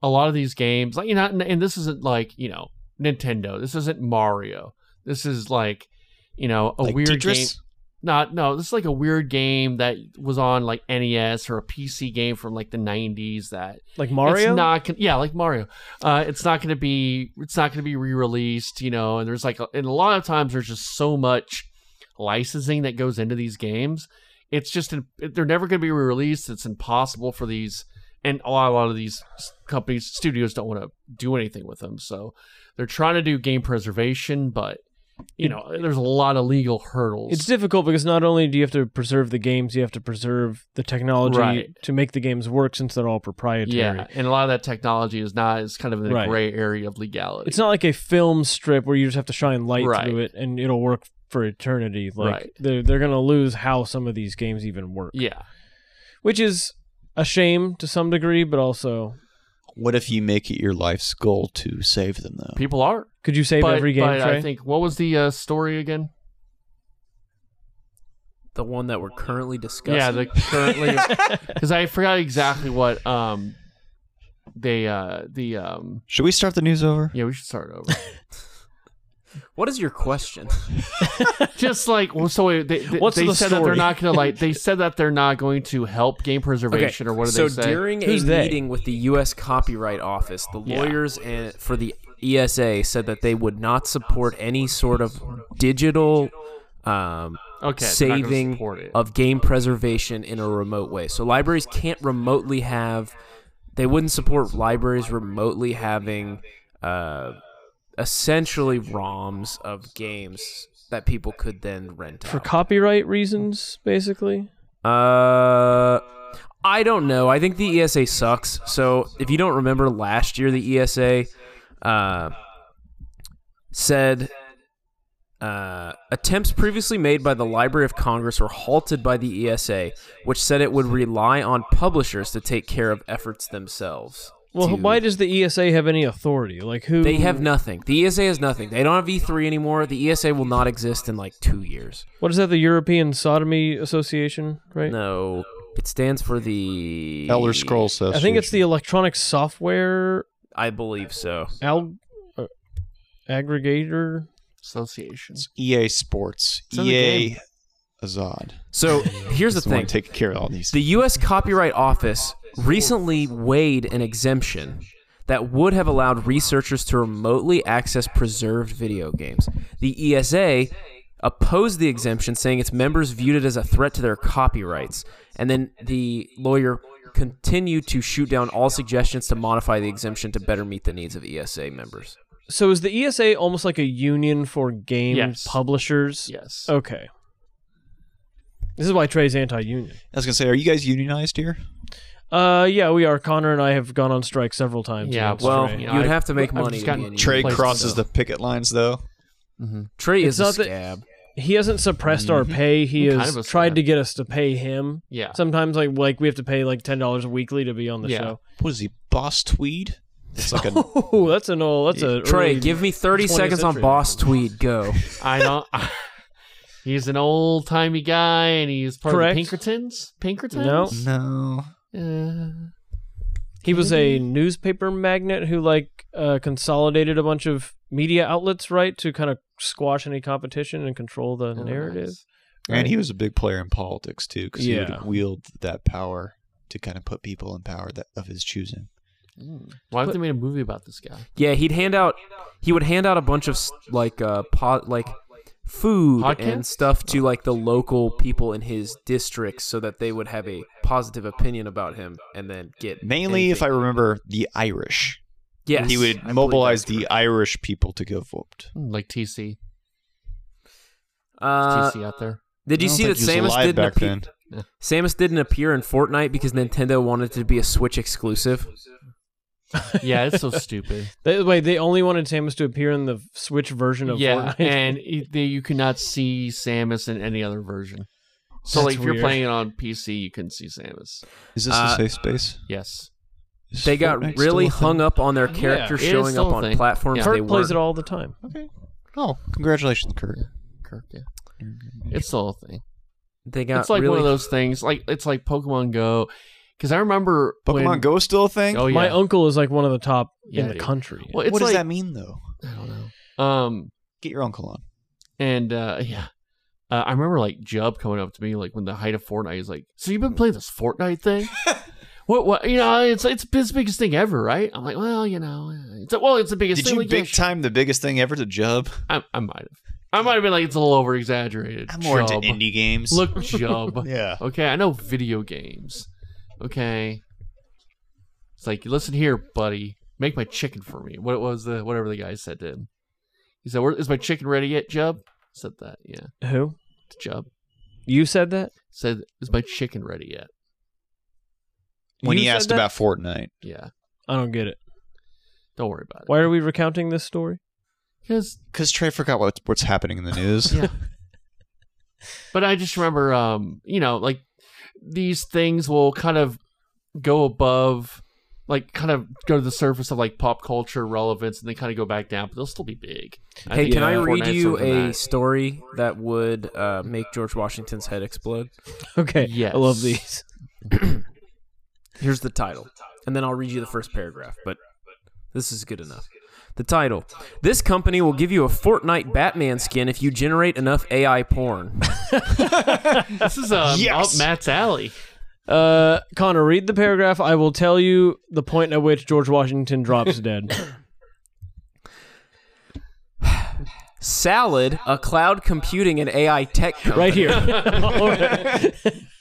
a lot of these games, like you know, and, and this isn't like you know Nintendo. This isn't Mario. This is like you know a Like weird Tetris? game. Not no, this is like a weird game that was on like N E S or a P C game from like the nineties that Like Mario? It's not con- yeah, like Mario. Uh, it's not going to be it's not going to be re-released, you know. And there's like a, and a lot of times there's just so much licensing that goes into these games. It's just they're never going to be re-released. It's impossible for these, and a lot, a lot of these companies studios don't want to do anything with them. So they're trying to do game preservation, but you know, there's a lot of legal hurdles. It's difficult because not only do you have to preserve the games, you have to preserve the technology Right. to make the games work since they're all proprietary. yeah, and a lot of that technology is not is kind of in a Right. gray area of legality. It's not like a film strip where you just have to shine light Right. through it and it'll work for eternity. Like Right. they're they're gonna lose how some of these games even work. yeah. Which is a shame to some degree, but also What if you make it your life's goal to save them, though? People are. could you save but, every game, but Trey? I think what was the uh, story again? The one that we're currently discussing. Yeah, the currently because I forgot exactly what um they uh the um Should we start the news over? yeah we should start over. What is your question? Just like well, so they they, What's they the said that they're story? not gonna like they said that they're not going to help game preservation or what did so they say? during Who's a they? meeting with the U S Copyright Office, the Yeah. lawyers and for the E S A said that they would not support any sort of digital um, Okay, they're not gonna saving support it. of game preservation in a remote way. So libraries can't remotely have. They wouldn't support libraries remotely having uh, essentially ROMs of games that people could then rent For out. copyright reasons, basically. Uh, I don't know. I think the E S A sucks. So if you don't remember last year, the E S A uh, said uh, attempts previously made by the Library of Congress were halted by the E S A, which said it would rely on publishers to take care of efforts themselves. Well, to- why does the E S A have any authority? Like who? They have nothing. The E S A has nothing. They don't have E three anymore. The E S A will not exist in like two years. What is that? The European Sodomy Association, right? No, it stands for the Elder Scrolls Association. I think it's the Electronic Software I believe so. al- uh, aggregator. Association. E A Sports. It's in the E A game. Azad. So here's the It's the one thing. taking care of all these. The U S Copyright Office recently weighed an exemption that would have allowed researchers to remotely access preserved video games. The E S A opposed the exemption, saying its members viewed it as a threat to their copyrights. And then the lawyer continued to shoot down all suggestions to modify the exemption to better meet the needs of E S A members. So is the E S A almost like a union for game Yes. publishers? Yes. Okay. This is why Trey's anti-union. I was gonna say, are you guys unionized here? Uh, yeah, we are. Connor and I have gone on strike several times. Yeah, against Well, Trey. you know, you'd I- have to make I've money just to be gotten- in Trey Places, crosses though. the picket lines, though. Trey It's is a not that- scab. he hasn't suppressed our pay. He Kind has of a tried scam. to get us to pay him. Yeah. Sometimes, like, like we have to pay like ten dollars weekly to be on the Yeah. show. What is he, Boss Tweed? It's like a Oh, that's an old. That's a Trey, early give me thirty twentieth seconds on century Boss Tweed. Go. I don't. He's an old timey guy, and he's part Correct. of the Pinkertons. Pinkertons. No. no. Uh, He was a newspaper magnate who like uh, consolidated a bunch of media outlets, right, to kind of squash any competition and control the oh, narrative. nice. And he was a big player in politics too, because he Yeah. would wield that power to kind of put people in power that of his choosing. Why haven't they made a movie about this guy? Yeah, he'd hand out. He would hand out a bunch of s- like uh pot like food Podcast? and stuff to like the local people in his districts, so that they would have a positive opinion about him, and then get Mainly, if I anything. remember, the Irish. Yes, He I would believe mobilize that's the correct. Irish people to go vote. Like T C. Uh, T C out there. did you I don't see that think he was Samus alive didn't back appear? then. Samus didn't appear in Fortnite because Nintendo wanted it to be a Switch exclusive. Yeah, it's so stupid. They, wait, they only wanted Samus to appear in the Switch version of Yeah, Fortnite. and it, they, you cannot see Samus in any other version. So, That's like, if you're weird. playing it on P C, you couldn't see Samus. Is this Uh, a safe space? Yes. Is They got Fortnite really still a hung thing? up on their character it is showing still up a on thing. platforms Yeah. they Kurt plays weren't. it all the time. Okay. Oh, congratulations, Kurt. Kirk, yeah. It's still a thing. They got It's like really one of those things. Like it's like Pokemon Go. Because I remember Pokemon when, Go is still a thing? Oh yeah, My uncle is like one of the top Yeah, in the dude. country. Well, it's what does like, that mean, though? I don't know. Um, Get your uncle on. and uh, yeah, uh, I remember like Jub coming up to me like when the height of Fortnite. He's like, "So you've been playing this Fortnite thing?" What? What? You know, it's it's the biggest thing ever, right? I'm like, well, you know, it's well, it's the biggest Did thing. you like, big yeah, time the biggest thing ever to Jub? I, I might have. I might have been like, it's a little over exaggerated. I'm more into Jub. indie games. Look, Jub. Yeah. Okay, I know video games. Okay. It's like, listen here, buddy. Make my chicken for me. What was the whatever the guy said to him? He said, "Where is my chicken ready yet, Jub?" Said that. Yeah, Who? it's Jub. You said that? Said, "Is my chicken ready yet?" When You he said asked that? about Fortnite. Yeah. I don't get it. Don't worry about it. Why are we recounting this story? Because Because Trey forgot what, what's happening in the news. yeah. But I just remember, um, you know, like these things will kind of go above, like, kind of go to the surface of like pop culture relevance, and they kind of go back down, but they'll still be big. I Hey, think, can uh, I read Fortnite's you sort of a that. story that would uh, make George Washington's head explode? Okay. Yes. I love these. Here's the title, and then I'll read you the first paragraph, but this is good enough. The title: This company will give you a Fortnite Batman skin if you generate enough A I porn. This is um, Yes! up Matt's alley. Uh, Connor, read the paragraph. I will tell you the point at which George Washington drops dead. Salad, a cloud computing and A I tech company. Right here.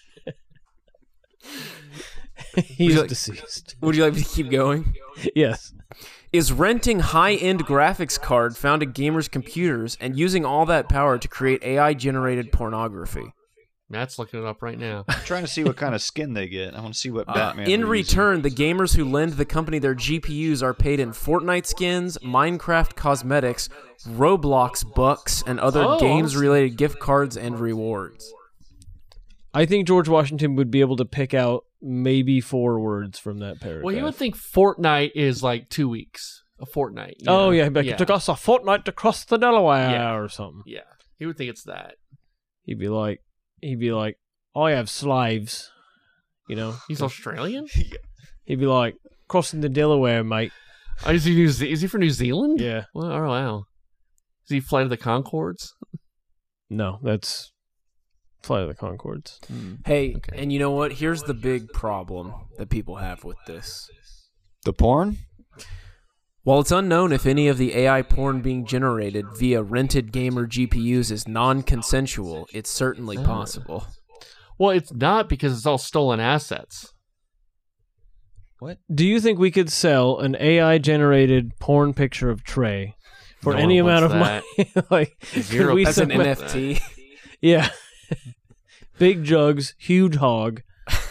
He's like- deceased. Would you like me to keep going? Yes. Is renting high-end graphics card found at gamers' computers and using all that power to create A I-generated pornography. Matt's looking it up right now. I'm trying to see what kind of skin they get. I want to see what Uh, Batman. in we're using. return, the gamers who lend the company their G P Us are paid in Fortnite skins, Minecraft cosmetics, Roblox bucks, and other Oh, games-related gift cards and rewards. I think George Washington would be able to pick out maybe four words from that paragraph. Well, you would think Fortnite is like two weeks. A fortnight. you Oh, know? yeah. Like, It took us a fortnight to cross the Delaware Yeah. or something. Yeah. He would think it's that. He'd be like, he'd be like, I have slaves. You know? He's Australian? He'd be like, crossing the Delaware, mate. Oh, is he New Ze- is he from New Zealand? Yeah. Well, oh, wow. Is he Flight of the Conchords? No, that's Flight of the Conchords. Hey, Okay. and you know what? Here's the big problem that people have with this. the porn. While it's unknown if any of the A I porn being generated via rented gamer G P Us is non-consensual, it's certainly possible. Well, it's not because it's all stolen assets. Do you think we could sell an A I-generated porn picture of Trey for No any one amount of wants money? like, Zero could we As an sell- N F T. Yeah. Big jugs, huge hog.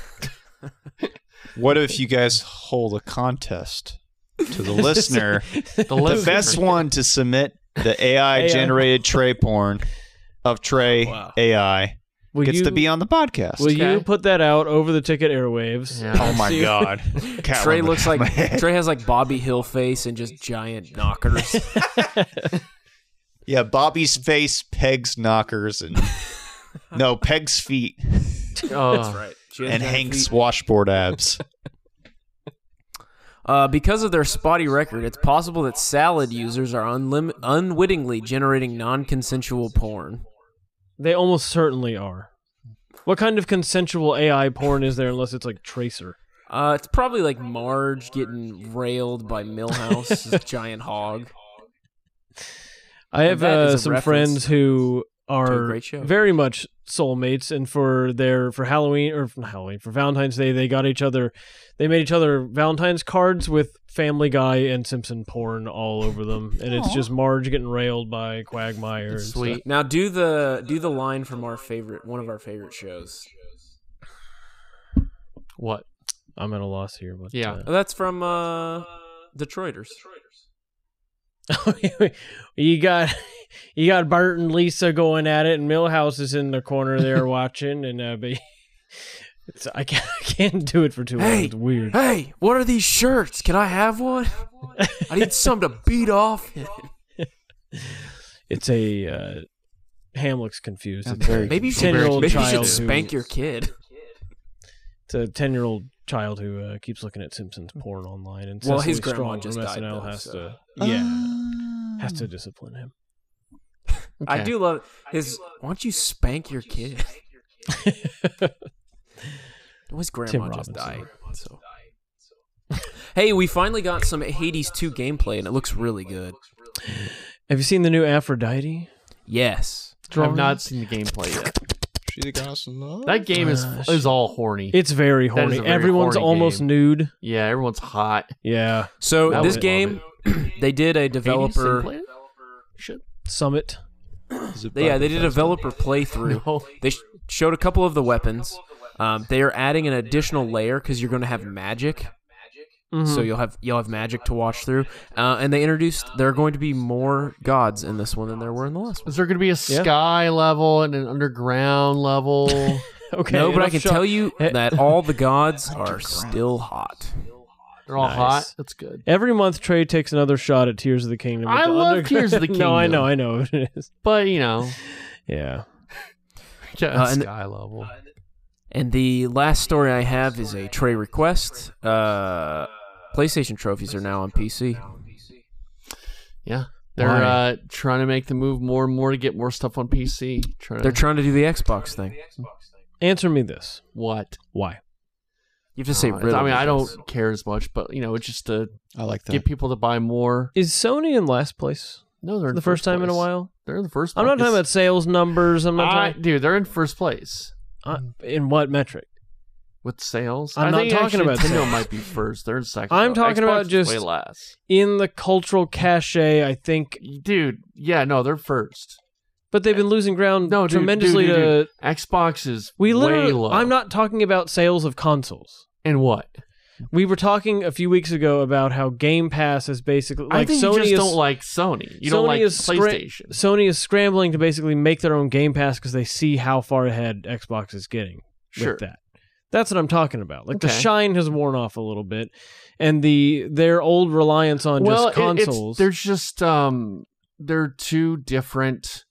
What if you guys hold a contest to the listener? The, The listener- best one to submit the A I generated Trey porn of Trey Wow. A I Will gets you, to be on the podcast. Will you Okay. put that out over the ticket airwaves? Yeah. Oh my See- god. Trey Catwoman. looks like Trey has like Bobby Hill face and just giant knockers. Yeah, Bobby's face, Peg's knockers, and no, Peg's feet, Oh, That's right. She has and giant Hank's feet. washboard abs. Uh, because of their spotty record, it's possible that Salad users are unlim- unwittingly generating non-consensual porn. They almost certainly are. What kind of consensual A I porn is there unless it's like Tracer? Uh, it's probably like Marge getting railed by Millhouse's giant hog. I have that is uh, a some reference friends who a are great show. very much soulmates, and for their for Halloween or for Halloween for Valentine's Day, they got each other. They made each other Valentine's cards with Family Guy and Simpson porn all over them, and it's just Marge getting railed by Quagmire. That's and sweet. stuff. Now do the do the line from our favorite one of our favorite shows. what? I'm at a loss here. But, Yeah. Oh, that's from uh, Detroiters. uh, you got you got Bert and Lisa going at it, and Millhouse is in the corner there watching, and uh, but it's, I can't I can't do it for too long. Hey, It's weird. Hey, what are these shirts? Can I have one? I need some to beat off. It's a uh, Hamlet's confused. That's It's a very Maybe you should, ten-year-old maybe you should child who- spank your kid. It's a ten-year-old child who uh, keeps looking at Simpsons porn online, and Well, Cecily his grandma Strong just from died, S N L though, has so- to, yeah, has to discipline him. I Okay. do love his. Why don't you spank your kid? His grandma just Robinson. died. So. Hey, we finally got some Hades two gameplay, and it looks really good. Have you seen the new Aphrodite? Yes. I've not seen the gameplay yet. She the goddess of love. That game is Uh, is all horny. It's very That is horny. a very Everyone's horny almost game. nude. Yeah, everyone's hot. Yeah. So That this would- game, they did a developer. Hades, Should Summit. Yeah, they did a developer playthrough. no. They sh- showed a couple of the weapons. Um, they are adding an additional layer because you're going to have magic. Mhm. So you'll have you'll have magic to watch through, uh, and they introduced there are going to be more gods in this one than there were in the last one. Is there going to be a sky level and an underground level? Okay. no, but I enough can shot- tell you Eh. that all the gods are still hot. They're all Nice. hot. That's good. Every month, Trey takes another shot at Tears of the Kingdom. I It's love under- Tears of the No, I Kingdom. know, I know what it is. But you know, Yeah. yeah, Uh, and- sky level. And the last story I have is a Trey request. Uh, PlayStation trophies are now on P C. Yeah, they're Why? uh, trying to make the move more and more to get more stuff on P C. Trying They're to, trying to do the Xbox thing. Answer me this. what? Why? You have to say Uh, really. I mean, I because- don't care as much, but you know, it's just to I like that. get people to buy more. Is Sony in last place? No, they're in The first time in a place. while? They're in the first. I'm not place. talking about sales numbers. I'm not I, talking. dude, they're in first place Uh, in what metric? with sales. I'm I not think talking actually about Nintendo sales. might be first. They're in second. I'm though. talking Xbox about is just- way less. In the cultural cachet, I think. Dude, yeah, no, they're first. But they've been losing ground No, dude, tremendously dude, dude, to. dude. Xbox is We way literally. low. I'm not talking about sales of consoles. And what? We were talking a few weeks ago about how Game Pass is basically like I think Sony you just is don't like Sony. You Sony don't like is scra- PlayStation. Sony is scrambling to basically make their own Game Pass because they see how far ahead Xbox is getting Sure. with that. That's what I'm talking about. Like the Okay. shine has worn off a little bit, and the their old reliance on well, just it- consoles. it's, there's just um, they're two different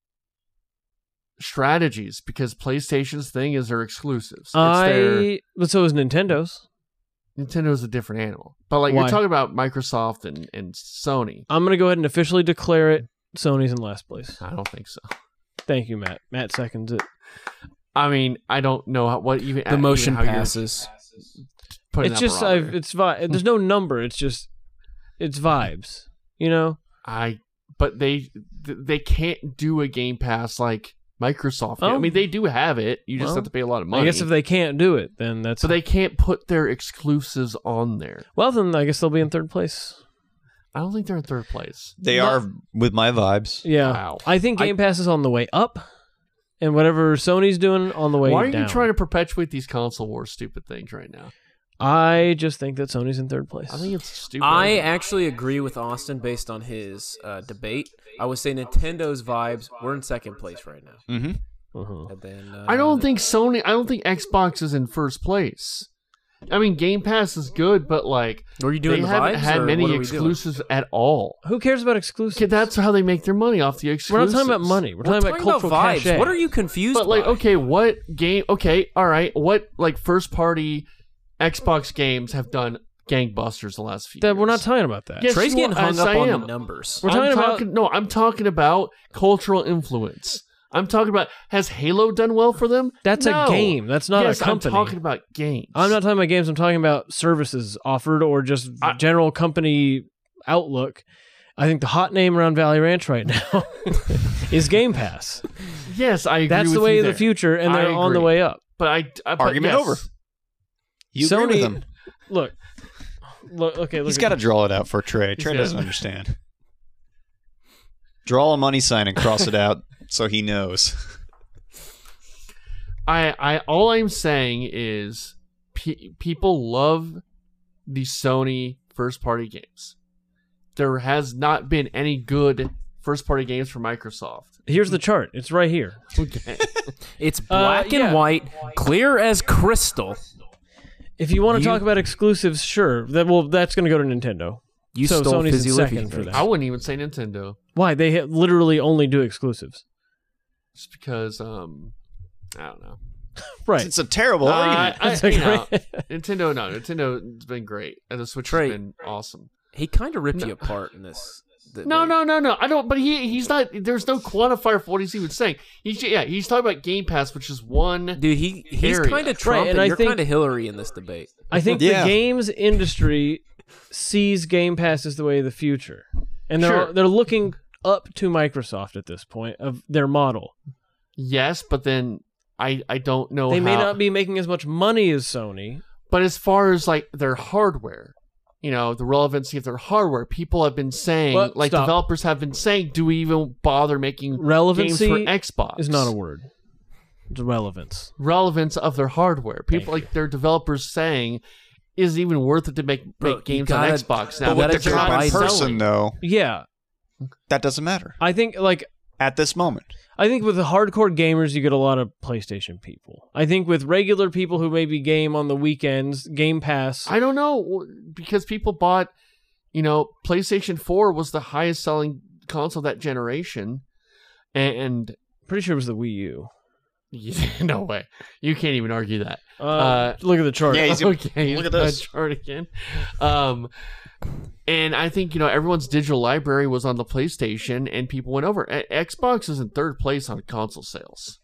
strategies because PlayStation's thing is their exclusives. It's their I but so is Nintendo's. Nintendo's a different animal. But like Why? you're talking about Microsoft and, and Sony. I'm gonna go ahead and officially declare it. Sony's in last place. I don't think so. Thank you, Matt. Matt seconds it. I mean, I don't know how, what even The motion even how you're passes. putting It's that just barometer. I've, it's vi- There's no number. It's just it's vibes. You know. I but they they can't do a Game Pass like Microsoft. can. I Oh. mean, they do have it. You just Well, have to pay a lot of money. I guess if they can't do it, then that's. so they can't put their exclusives on there. well, then I guess they'll be in third place. I don't think they're in third place. They Not- are with my vibes. Yeah, Wow. I think I- Game Pass is on the way up, and whatever Sony's doing on the way Why are down. you trying to perpetuate these console war stupid things right now? I just think that Sony's in third place. I think it's stupid. I actually agree with Austin based on his uh, debate. I would say Nintendo's vibes. We're in second place right now. Mm-hmm. Uh-huh. And then uh, I don't think Sony. I don't think Xbox is in first place. I mean, Game Pass is good, but like Were you doing they the haven't vibes, had or many what are we doing? exclusives at all. Who cares about exclusives? Okay, that's how they make their money off the We're exclusives. not talking about money. We're, We're talking, about cultural vibes. cachet. What are you confused But like, by? okay, what game? Okay, all right. What like first party Xbox games have done gangbusters the last few That years? we're not talking about that. Yes, Trey's you getting are- hung yes, up I on am. the numbers. We're talking I'm about- talking, no. I'm talking about cultural influence. I'm talking about has Halo done well for them? That's No. a game. That's not yes, a company. I'm talking about games. I'm not talking about games. I'm talking about services offered or just I- general company outlook. I think the hot name around Valley Ranch right now is Game Pass. Yes, I agree. That's with the way you of the there. future, and they're I on the agree. way up. But I, I but Argument yes. over. You Sony, agree with him. Look, look. Okay, look. He's at got to this. draw it out for Trey. Trey got- doesn't understand. Draw a money sign and cross it out so he knows. I, I, all I'm saying is, pe- people love the Sony first-party games. There has not been any good first-party games for Microsoft. Here's the chart. It's right here. Okay. It's black yeah. and white, clear as crystal. If you want to You- talk about exclusives, sure. That well, that's going to go to Nintendo. You So stole Sony's in Fizzy second Lippy for drinks. that. I wouldn't even say Nintendo, Why they ha- literally only do exclusives? just because um, I don't know. Right. It's a terrible Uh, argument. I, It's a you know, great- Nintendo, no, Nintendo's been great, and the Switch Trey. has been awesome. He kind of ripped No. you apart in this. th- No, like- no, no, no. I don't. But he he's not. There's no quantifier for what he's even saying. He's yeah. He's talking about Game Pass, which is one. Dude, he he's Area. kind of Right, Trump, and and I you're think- kind of Hillary in this debate. I think Yeah. the games industry sees Game Pass as the way of the future, and they're Sure. they're looking up to Microsoft at this point of their model. Yes, but then I I don't know. They may how- not be making as much money as Sony. But as far as like their hardware, you know, the relevancy of their hardware, people have been saying, What? like Stop. developers have been saying, do we even bother making Relevancy games for Xbox? is not a word. It's relevance. Relevance of their hardware. People Thank like their developers saying, is it even worth it to make, Bro, make you games gotta- on Xbox now? But with gotta the get common buy- person, selling. though, Yeah, that doesn't matter I think like at this moment. I think with the hardcore gamers, you get a lot of PlayStation people. I think with regular people who maybe game on the weekends, Game Pass. I don't know, because people bought, you know, PlayStation four was the highest selling console that generation, and pretty sure it was the Wii U. no way, you can't even argue that. Uh, Uh, look at the chart. Yeah, he's- okay, look at that this. chart again. Um, and I think, you know, everyone's digital library was on the PlayStation, and people went over. A- Xbox is in third place on console sales.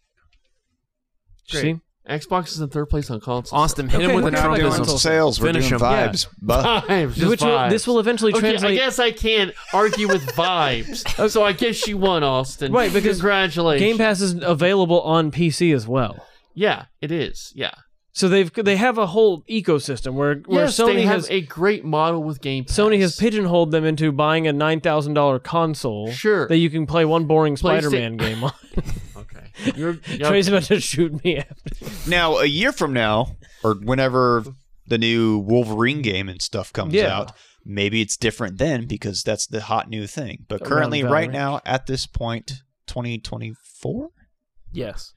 See, Xbox is in third place on console. Austin, hit Okay, him with we're a not We're doing doing console Trumpism. sales. We're Finish doing him. vibes. But Vibes, just which will, vibes. this will eventually Okay, translate. I guess I can't argue with vibes. So I guess you won, Austin. Right, because congratulations. Game Pass is available on P C as well. Yeah, it is. Yeah. So they've they have a whole ecosystem where where yes, Sony they have has a great model with Game Pass. Sony has pigeonholed them into buying a nine thousand dollar console Sure. that you can play one boring PlaySta- Spider-Man game on. Okay. You're, you're Trey's about to shoot me after. now, a year from now, or whenever the new Wolverine game and stuff comes Yeah. out, maybe it's different then because that's the hot new thing. But Around currently, Valorant. right now, at this point, twenty twenty-four, Yes.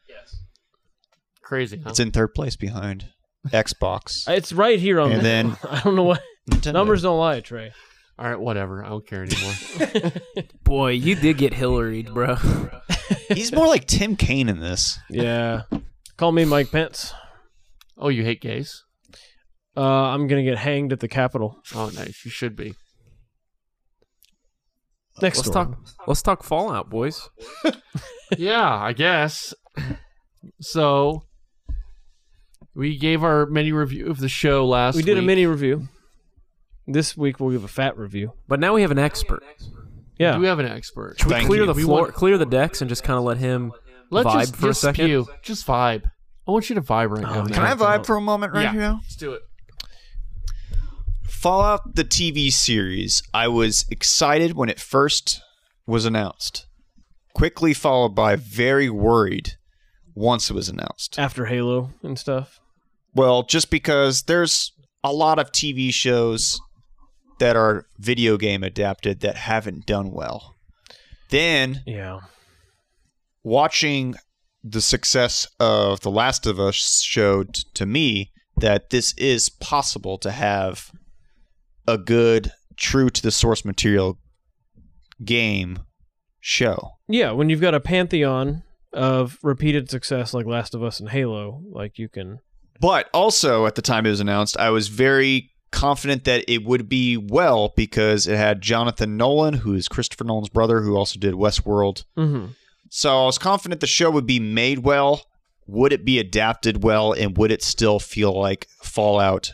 crazy, huh? it's in third place behind Xbox. It's right here on And the, then- I don't know what Nintendo. numbers don't lie, Trey. All right, whatever. I don't care anymore. Boy, you did get Hillaried, bro. He's more like Tim Kaine in this. Yeah. Call me Mike Pence. Oh, you hate gays? Uh, I'm gonna get hanged at the Capitol Oh, nice. You should be. next. Let's door. talk. Let's talk Fallout, boys. Yeah, I guess. So, we gave our mini review of the show last We did a week. mini review. This week we'll give a fat review. But now we have an expert. Yeah. We have an expert. Should we Thank clear you. the We floor, want- clear the decks, and just kind of let him Let's vibe just, for just a second? spew. Just vibe. I want you to vibe right now. Oh, man. Can I vibe for a moment right Yeah. here? Let's do it. Fallout, the T V series, I was excited when it first was announced. Quickly followed by very worried once it was announced. After Halo and stuff. Well, just because there's a lot of T V shows that are video game adapted that haven't done well. Then, Yeah. watching the success of The Last of Us showed to me that this is possible to have a good, true to the source material game show. Yeah, when you've got a pantheon of repeated success like Last of Us and Halo, like you can. But also, at the time it was announced, I was very confident that it would be well because it had Jonathan Nolan, who is Christopher Nolan's brother, who also did Westworld. Mm-hmm. So I was confident the show would be made well. Would it be adapted well, and would it still feel like Fallout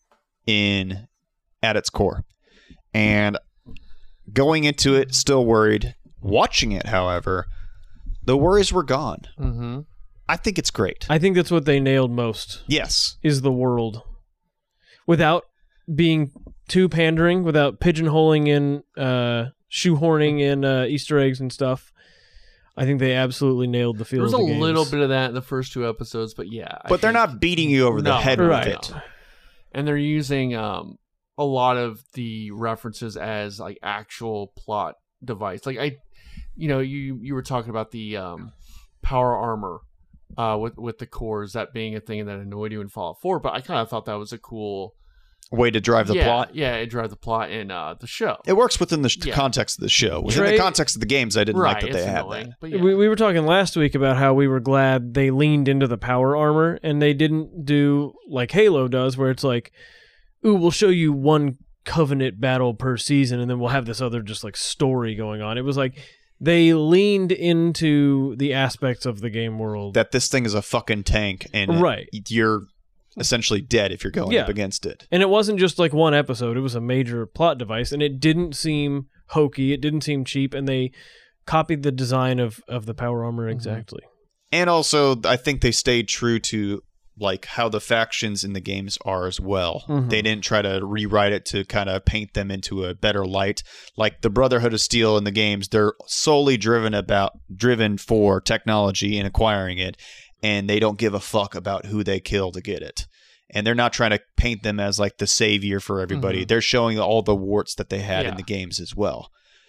in at its core? And going into it, still worried. Watching it, however, the worries were gone. Mm-hmm. I think it's great. I think that's what they nailed most. Yes. Is the world, without being too pandering, without pigeonholing in, uh, shoehorning in uh, Easter eggs and stuff. I think they absolutely nailed the feel. There was of a the little games. bit of that in the first two episodes, but yeah. I But they're think- not beating you over the No, head right. with it. And they're using um a lot of the references as like actual plot device. Like I, you know, you you were talking about the um power armor uh with with the cores, that being a thing that annoyed you in Fallout four, but I kind of thought that was a cool way to drive the yeah, plot. Yeah, it drive the plot in uh, the show. It works within the sh- Yeah. context of the show. Within Trey- the context of the games, I didn't right, like that it's they had annoying, that. but yeah. We, we were talking last week about how we were glad they leaned into the power armor and they didn't do like Halo does, where it's like, ooh, we'll show you one Covenant battle per season and then we'll have this other just like story going on. It was like they leaned into the aspects of the game world. That this thing is a fucking tank, and Right. you're essentially dead if you're going Yeah. up against it. And it wasn't just like one episode, it was a major plot device, and it didn't seem hokey, it didn't seem cheap, and they copied the design of, of the power armor exactly. And also, I think they stayed true to like how the factions in the games are as well. Mhm. They didn't try to rewrite it to kind of paint them into a better light. Like the Brotherhood of Steel in the games, they're solely driven about driven for technology and acquiring it, and they don't give a fuck about who they kill to get it. And they're not trying to paint them as like the savior for everybody. Mhm. They're showing all the warts that they had in Yeah. the games as well.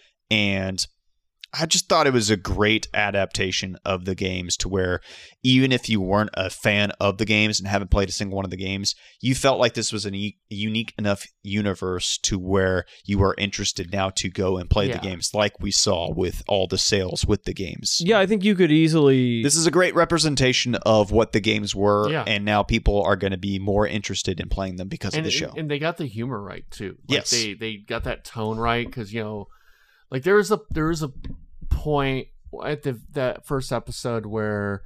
And I just thought it was a great adaptation of the games to where even if you weren't a fan of the games and haven't played a single one of the games, you felt like this was a e- unique enough universe to where you are interested now to go and play Yeah. the games like we saw with all the sales with the games. Yeah, I think you could easily... This is a great representation of what the games were, Yeah. and now people are going to be more interested in playing them because and, of the show. and they got the humor right too. Like Yes. they they got that tone right because you know, like there was a there was a point at the that first episode where,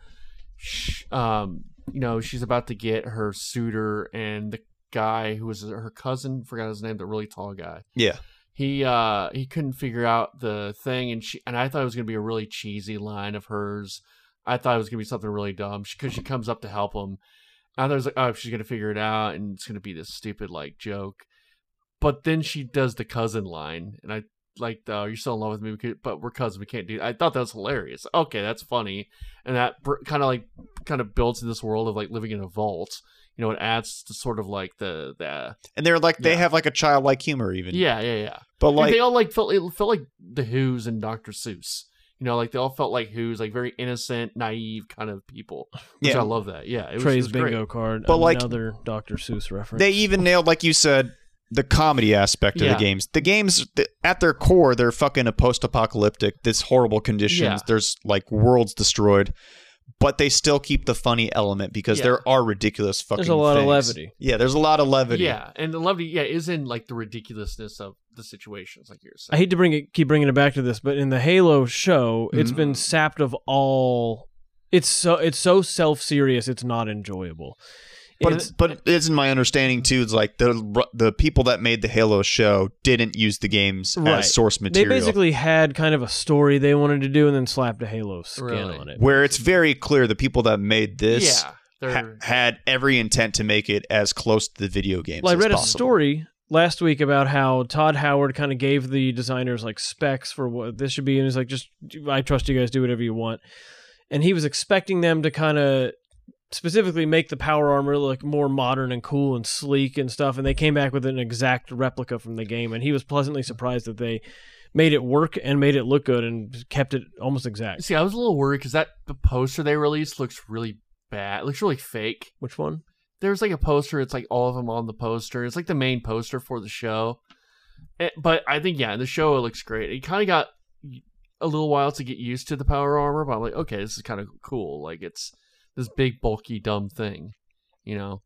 sh um, you know, she's about to get her suitor, and the guy who was her cousin, forgot his name, the really tall guy. yeah. He uh he couldn't figure out the thing, and she and I thought it was gonna be a really cheesy line of hers. I thought it was gonna be something really dumb because she comes up to help him. I thought it was like, oh, she's gonna figure it out, and it's gonna be this stupid like joke. But then she does the cousin line, and I like, oh, you're still in love with me, because, but we're cousins. We can't do. I thought that was hilarious. Okay, that's funny, and that br- kind of like kind of builds in this world of like living in a vault. You know, it adds to sort of like the the And they're like, they Yeah. have like a childlike humor even. yeah yeah yeah. But Like, like, they all like felt it felt like the Who's and Doctor Seuss. You know, like they all felt like Who's, like very innocent, naive kind of people. Which Yeah. I love that. Yeah, it was, it Trey's was great. bingo card. But, like, another Doctor Seuss reference. they even nailed, like you said, the comedy aspect of Yeah. the games. The games, th- at their core, they're fucking a post-apocalyptic, this horrible conditions. Yeah. There's like worlds destroyed, but they still keep the funny element because Yeah. there are ridiculous fucking There's a lot of things. levity. Yeah, there's a lot of levity. Yeah, and the levity, yeah, is in like the ridiculousness of the situations, like you're I saying. hate to bring it, keep bringing it back to this, but in the Halo show, it's Mhm. been sapped of all. It's so it's so self serious. It's not enjoyable. But It's- it, but it isn't my understanding too. It's like the the people that made the Halo show didn't use the games Right. as source they material. basically had kind of a story they wanted to do, and then slapped a Halo skin Really? on it. where it's very clear the people that made this yeah, ha- they're had every intent to make it as close to the video games. Well, I as read a possible. story last week about how Todd Howard kind of gave the designers like specs for what this should be, and he's like, "Just I trust you guys, do whatever you want." And he was expecting them to kind of specifically make the power armor look more modern and cool and sleek and stuff, and they came back with an exact replica from the game, and he was pleasantly surprised that they made it work and made it look good and kept it almost exact. see. I was a little worried because that the poster they released looks really bad. It looks really fake. Which one? There's like a poster. It's like all of them on the poster. It's like the main poster for the show. It, but I think yeah, in the show it looks great. It kind of got a little while to get used to the power armor, but I'm like, okay, this is kind of cool. Like it's this big bulky dumb thing, you know.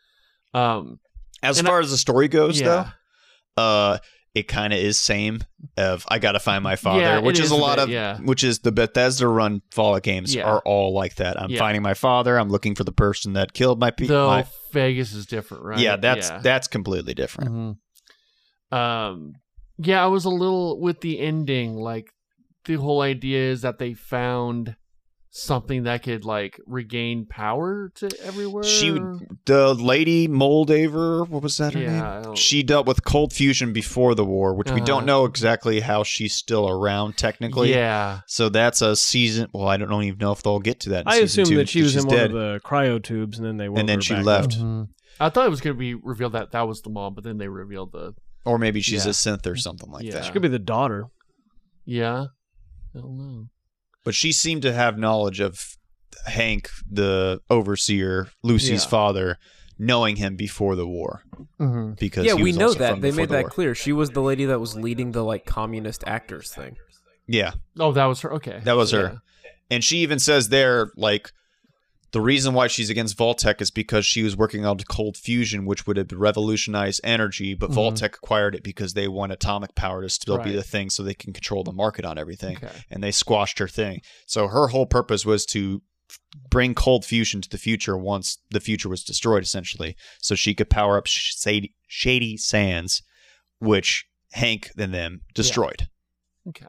Um, As And far I- as the story goes, yeah, though, uh, it kind of is same of I gotta find my father, Yeah, which it is is a a lot bit, of yeah. which is the Bethesda run Fallout games Yeah. are all like that. I'm Yeah. finding my father. I'm looking for the person that killed my people. though Vegas is different, right? Yeah, that's yeah. that's completely different. Mhm. Um, yeah, I was a little with the ending. Like the whole idea is that they found something that could like regain power to everywhere. She, the lady Moldaver, what was that her Yeah, I name? don't- She dealt with cold fusion before the war, which we Uh-huh. don't know exactly how she's still around technically. yeah, So that's a season. Well, I don't even know if they'll get to that. In I season assumed two, that she was because in she's one of dead. the cryo tubes, and then they woke then her she back left. up. Mhm. I thought it was going to be revealed that that was the mom, but then they revealed the Or maybe she's Yeah. a synth or something like Yeah. that. She could be the daughter. yeah. I don't know. But she seemed to have knowledge of Hank, the overseer, Lucy's Yeah. father, knowing him before the war. Mm-hmm. Because Yeah, he we was know also that. from They before made the that war. clear. She was the lady that was leading the like communist actors thing. Yeah, Oh, that was her. Okay. that was Yeah. her. And she even says there, like, the reason why she's against Vault-Tec is because she was working on cold fusion, which would have revolutionized energy, but Mhm. Vault-Tec acquired it because they want atomic power to still be Right. the thing so they can control the market on everything. Okay. And they squashed her thing. So her whole purpose was to bring cold fusion to the future once the future was destroyed, essentially, so she could power up Shady, Shady Sands, which Hank and them destroyed. Okay.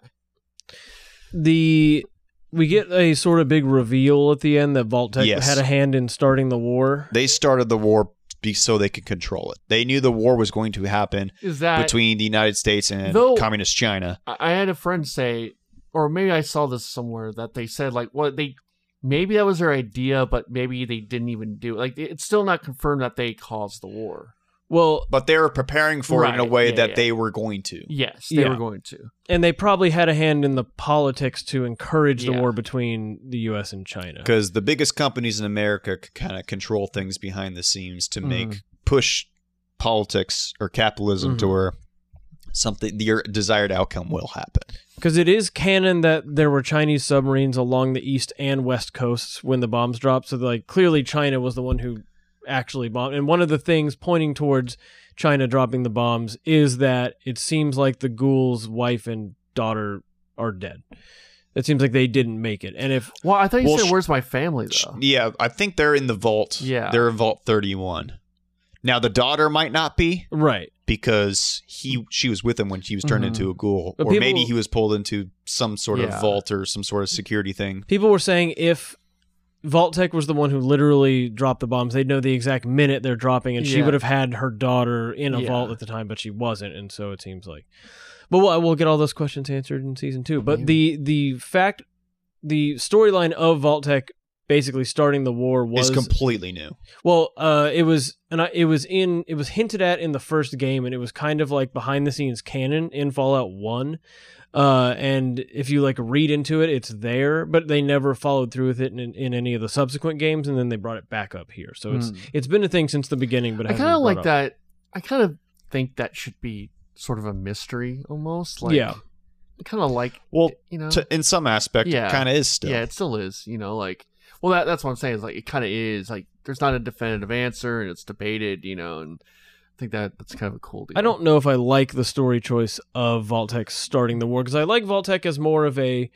The we get a sort of big reveal at the end that Vault-Tec Yes. had a hand in starting the war. They started the war be- so they could control it. They knew the war was going to happen Is that between the United States and Though- communist China. I I had a friend say, or maybe I saw this somewhere, that they said like, well, they maybe that was their idea, but maybe they didn't even do it. Like, it's still not confirmed that they caused the war. Well, But they were preparing for it in a Right, way yeah, that yeah. they were going to. Yes, they Yeah. were going to. and they probably had a hand in the politics to encourage the Yeah. war between the U S and China. Because the biggest companies in America could kind of control things behind the scenes to make Mhm. push politics or capitalism to Mhm. where something your desired outcome will happen. Because it is canon that there were Chinese submarines along the east and west coasts when the bombs dropped. So, like, clearly China was the one who actually bombed. And one of the things pointing towards China dropping the bombs is that it seems like the Ghoul's wife and daughter are dead. It seems like they didn't make it. And if Well, I thought you Well, said, sh- "Where's my family?" Sh- Though. Yeah, I think they're in the vault. Yeah. They're in Vault thirty-one. Now the daughter might not be right, because he she was with him when he was turned Mhm. into a ghoul, But or people- maybe he was pulled into some sort Yeah. of vault or some sort of security thing. people were saying if Vault-Tec was the one who literally dropped the bombs, they'd know the exact minute they're dropping, and she Yeah. would have had her daughter in a Yeah. vault at the time, but she wasn't, and so it seems like. But we'll, we'll get all those questions answered in season two. But the the fact, the storyline of Vault-Tec basically starting the war was It's completely new. well, uh, it was, and I, it was in, it was hinted at in the first game, and it was kind of like behind the scenes canon in Fallout One. Uh, and if you like read into it, it's there, but they never followed through with it in, in any of the subsequent games, and then they brought it back up here. So it's Hmm. it's been a thing since the beginning, but it I hasn't kind of been like brought up. that. I kind of think that should be sort of a mystery almost. Like, Yeah. kind of like, Well, you know, to, in some aspect, Yeah. it kind of is still. yeah, it still is. You know, like, well, that that's what I'm saying. Is like it kind of is. Like, there's not a definitive answer, and it's debated. You know, and I think that that's kind of a cool deal. I don't know if I like the story choice of Vault-Tec starting the war, because I like Vault-Tec as more of a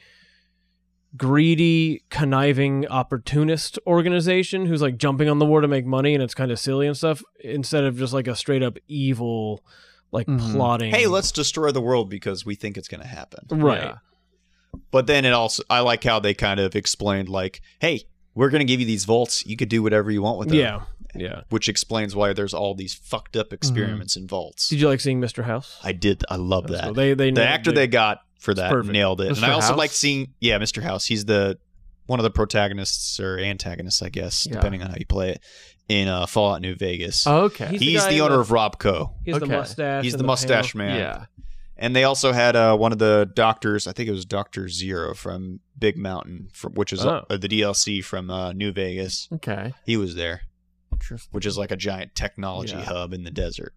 greedy, conniving, opportunist organization who's like jumping on the war to make money, and it's kind of silly and stuff, instead of just like a straight up evil, like Mhm. plotting. Hey, let's destroy the world because we think it's going to happen. right. Yeah. But then it also, I like how they kind of explained, like, hey, we're going to give you these vaults. You could do whatever you want with them. Yeah, yeah. Which explains why there's all these fucked up experiments in vaults. Did you like seeing Mister House? I did. I love That's that. cool. They they the nailed actor it. they got for that perfect. nailed it. Mister And I also House? like seeing, yeah, Mister House. He's the one of the protagonists or antagonists, I guess, Yeah. depending on how you play it, in uh, Fallout New Vegas. Oh, okay. He's He's, the the, guy owner with- of Robco. He has the Okay. mustache. He's and the mustache panel. man. yeah. And they also had uh, one of the doctors, I think it was Doctor Zero from Big Mountain, from, which is Oh. uh, the D L C from uh, New Vegas. Okay. He was there, Interesting. which is like a giant technology Yeah. hub in the desert.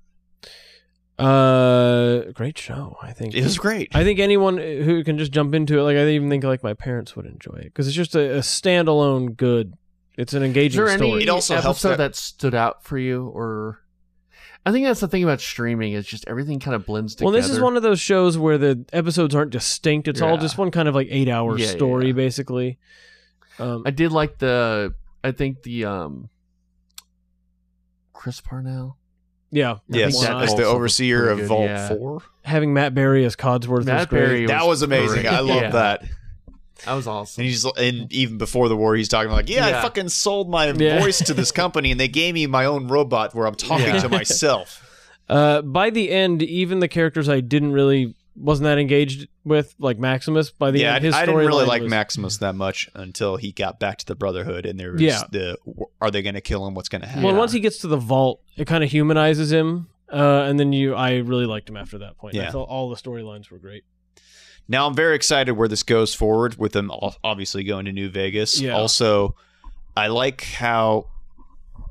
Uh, great show. I think It was great. I think anyone who can just jump into it, like I even think like my parents would enjoy it because it's just a, a standalone good. It's an Is engaging there story. any It also helps episode that- that stood out for you, or I think that's the thing about streaming is just everything kind of blends together. Well, this is one of those shows where the episodes aren't distinct. It's all Yeah. just one kind of like eight hour Yeah, yeah, story, yeah. basically. Um, I did like the. I think the um. Chris Parnell. yeah, I Yes, think that as also the was overseer pretty of good, Vault yeah. four. having Matt Berry as Codsworth was Matt great. Berry That was amazing. great. I love Yeah. that. That was awesome. And he's and even before the war, he's talking like, yeah, Yeah. I fucking sold my Yeah. voice to this company, and they gave me my own robot where I'm talking Yeah. to myself. Uh, by the end, even the characters I didn't really wasn't that engaged with, like Maximus. By the yeah, end, his I, I didn't really storyline like was- Maximus that much until he got back to the Brotherhood, and there was Yeah. the are they going to kill him? What's going to happen? Well, Yeah. once he gets to the vault, it kind of humanizes him, uh, and then you, I really liked him after that point. I Yeah. thought all the storylines were great. Now I'm very excited where this goes forward with them al- obviously going to New Vegas. Yeah. Also, I like how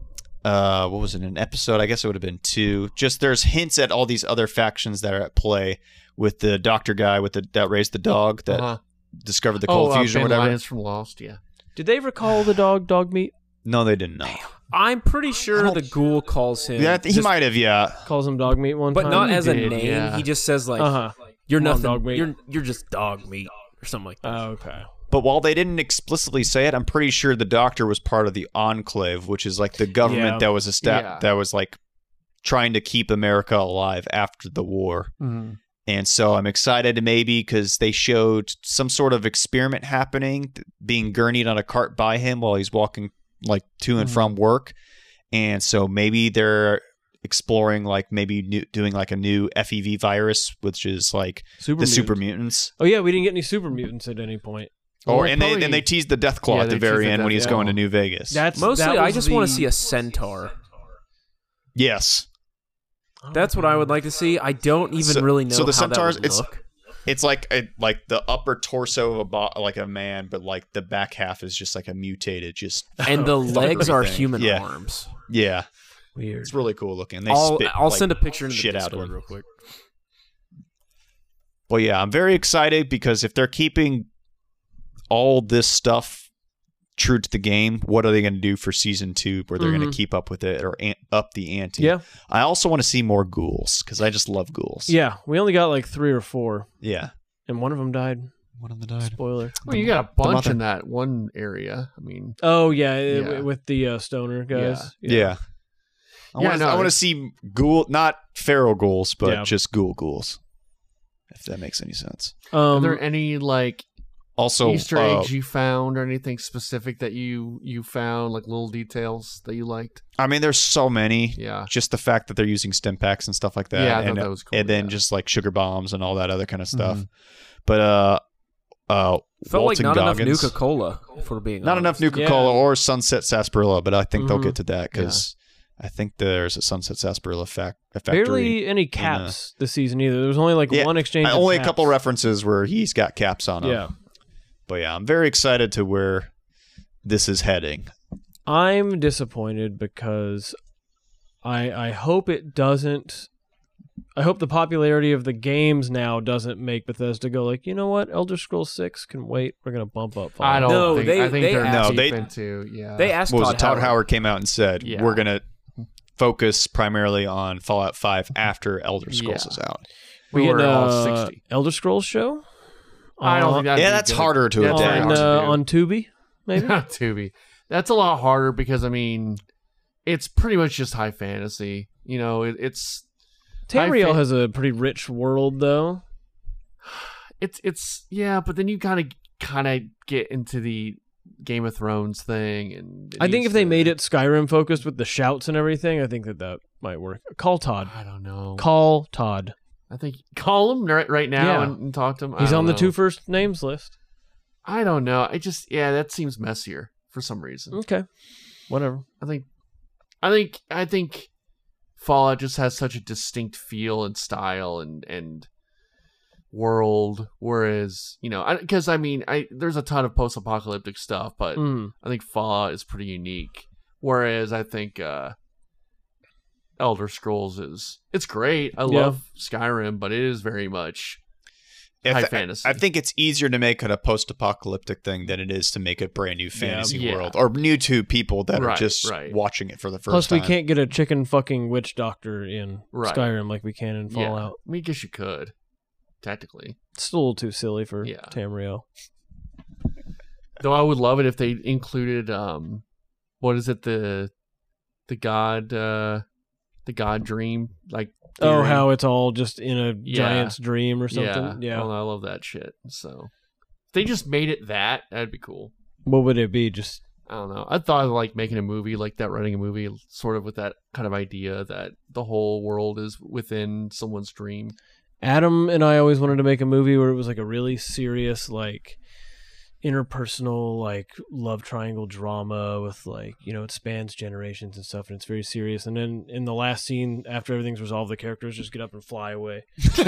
uh, what was it, an episode? I guess it would have been two. Just there's hints at all these other factions that are at play with the doctor guy with the that raised the dog that Uh-huh. discovered the Oh, cold uh, fusion Ben or whatever. Lyons from Lost, yeah. Did they recall the dog dog meat? No, they didn't know. I'm pretty sure don't- the ghoul calls him. Yeah, I think he just- might have. Yeah, Calls him dog meat one but time. not as a did, name. yeah. He just says like, Uh-huh. "You're Come on, nothing. dog meat." You're you're just dog meat or something like that." Oh, okay. but while they didn't explicitly say it, I'm pretty sure the Doctor was part of the Enclave, which is like the government Yeah. that was estab- Yeah. that was like trying to keep America alive after the war. Mm-hmm. And so I'm excited maybe because they showed some sort of experiment happening, being gurneyed on a cart by him while he's walking like to and Mhm. from work. And so maybe they're exploring like maybe new, doing like a new F E V virus, which is like Super the mutants. super mutants. Oh yeah, we didn't get any super mutants at any point. Or Well, and they probably- and they teased the Death Claw Yeah, at the they teased very the end when Death he's Claw. going to New Vegas. That's Mostly, that I was just want to the- see a centaur. yes. That's what I would like to see. I don't even So- really know so the how centaurs, that would it's- look. It's like a, like the upper torso of a bo- like a man, but like the back half is just like a mutated, just And the legs are thing. human Yeah. arms. yeah. Weird. It's really cool looking. They I'll spit, I'll like, send a picture into the shit out of Discord him. real quick. Well, yeah, I'm very excited because if they're keeping all this stuff true to the game, what are they going to do for season two where they're Mhm. going to keep up with it or an- up the ante? Yeah, I also want to see more ghouls because I just love ghouls. yeah. We only got like three or four, Yeah. and one of them died. One of them died. Spoiler. Well, you got a bunch mother- in that one area. I mean, Oh yeah, i- Yeah. with the uh, stoner guys. Yeah. I Yeah, want to no, I want to it's- see ghoul, not feral ghouls, but Yeah. just ghoul ghouls. If that makes any sense. are Um, there any like Also, Easter uh, eggs you found or anything specific that you you found, like little details that you liked? I mean, there's so many. Yeah. Just the fact that they're using stim packs and stuff like that. Yeah, I thought and, that was cool, And then yeah. just like sugar bombs and all that other kind of stuff. Mhm. But uh, uh, Felt like Walton not enough Goggins- Nuka Cola, if we're being Not enough honest. Nuka Yeah. Cola or Sunset Sarsaparilla, but I think they'll Mhm. get to that because I think there's a Sunset Sarsaparilla fac- a factory. barely any caps this season either. There was only like Yeah, one exchange. I- of only a caps. couple references where he's got caps on him. Yeah, But yeah, I'm very excited to where this is heading. I'm disappointed because I I hope it doesn't. I hope the popularity of the games now doesn't make Bethesda go like, you know what, Elder Scrolls six can wait. We're gonna bump up. I don't No, think. they- I think they they're asked- deep No, they- into yeah. They asked What was Todd, it? Todd Howard. Howard came out and said, Yeah. we're going to focus primarily on Fallout five after Elder Scrolls Yeah. is out. We We get were an all uh, sixty. Elder Scrolls show. I don't Uh, think that'd Yeah, be that's good. harder to That's adapt. on hard to uh, do. on Tubi, maybe. Not Tubi. That's a lot harder because I mean, it's pretty much just high fantasy. You know, it, it's Tamriel fa- has a pretty rich world, though. it's it's yeah, but then you kind of kind of get into the Game of Thrones thing, and it I think needs if they to- made it Skyrim focused with the shouts and everything, I think that that might work. Call Todd. I don't know. Call Todd. I think call him right, right now Yeah. and, and talk to him. I He's don't on the know. two first names list. I don't know. I just yeah, that seems messier for some reason. Okay, whatever. I think, I think, I think Fallout just has such a distinct feel and style and and world, whereas you know, because I, I mean, I there's a ton of post-apocalyptic stuff, but Mm. I think Fallout is pretty unique. Whereas I think uh, Elder Scrolls is it's great. I Yeah. love Skyrim, but it is very much If- high fantasy. I think it's easier to make it a post-apocalyptic thing than it is to make a brand new fantasy Yeah. world or new to people that are Right, just right. watching it for the first Plus, time. we can't get a chicken fucking witch doctor in Right. Skyrim like we can in yeah. Fallout. I mean, I guess you could technically. It's still a little too silly for Yeah. Tamriel. Though I would love it if they included um what is it, the the god uh the god dream, like Oh, theory. how it's all just in a Yeah. giant's dream or yeah. something. Yeah. Oh, I love that shit. So if they just made it that, that'd be cool. What would it be? Just I don't know. I thought of like making a movie like that, writing a movie sort of with that kind of idea that the whole world is within someone's dream. Adam and I always wanted to make a movie where it was like a really serious, like interpersonal, like love triangle drama with like, you know, it spans generations and stuff, and it's very serious. And then in the last scene, after everything's resolved, the characters just get up and fly away.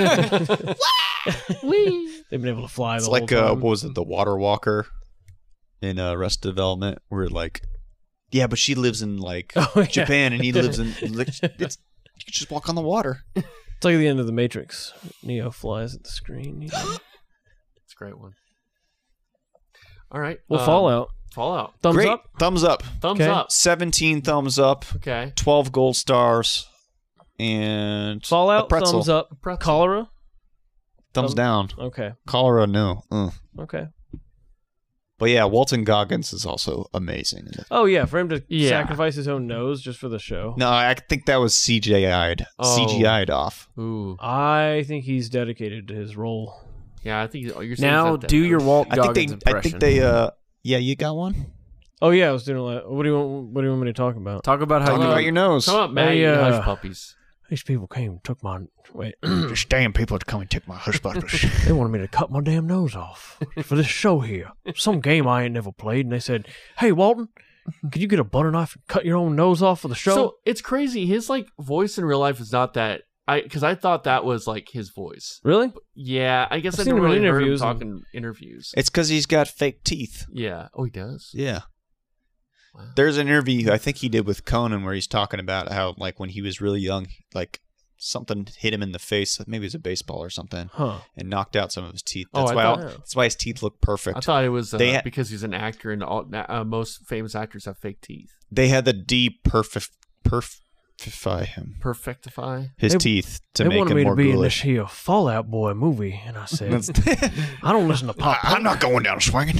They've been able to fly It's the like whole uh, time. what was it, the Water Walker in uh, Arrested Development, where like Yeah, but she lives in like Oh, yeah. Japan, and he lives in. It's, you can just walk on the water. It's like the end of the Matrix. Neo flies at the screen. You know? It's a great one. All right. Well, um, Fallout. Fallout. Thumbs Great. up. Thumbs up. Thumbs Okay. up. seventeen thumbs up. Okay. twelve gold stars. And Fallout. a pretzel. Thumbs up. Pretzel. Cholera. Thumbs Thumb- down. Okay. Cholera, no. Ugh. Okay. But yeah, Walton Goggins is also amazing. Oh yeah, for him to Yeah. sacrifice his own nose just for the show. No, I think that was C G I'd. Oh. C G I'd off. Ooh. I think he's dedicated to his role. Yeah, I think oh, you're saying Now that- do your Walt I think Goggins they. impression. I think they. Uh, yeah, you got one. Oh yeah, I was doing like. What do you want? What do you want me to talk about? Talk about how Talk you about your nose. Come on, Matt. Hey, you uh, hush puppies. These people came and took my wait. Just damn people to come and take my hush puppies. They wanted me to cut my damn nose off for this show here. Some game I ain't never played, and they said, "Hey, Walton, could you get a butter knife and cut your own nose off for the show?" So it's crazy. His like voice in real life is not that. I because I thought that was like his voice. really? Yeah, I guess I've I seen never him in really heard him interviews and- talking interviews. It's because he's got fake teeth. Yeah. Oh, he does. Yeah. Wow. There's an interview I think he did with Conan where he's talking about how like when he was really young, like something hit him in the face, maybe it was a baseball or something, Huh? and knocked out some of his teeth. Oh, That's I why thought- all, that's why his teeth look perfect. I thought it was uh, They ha- because he's an actor and all, uh, most famous actors have fake teeth. They had the D perfect perfectify him Perfectify. his They- teeth to they make wanted him me to more be in this ghoulish. here Fallout Boy movie, and I said, "I don't listen to pop." I'm not going down swinging.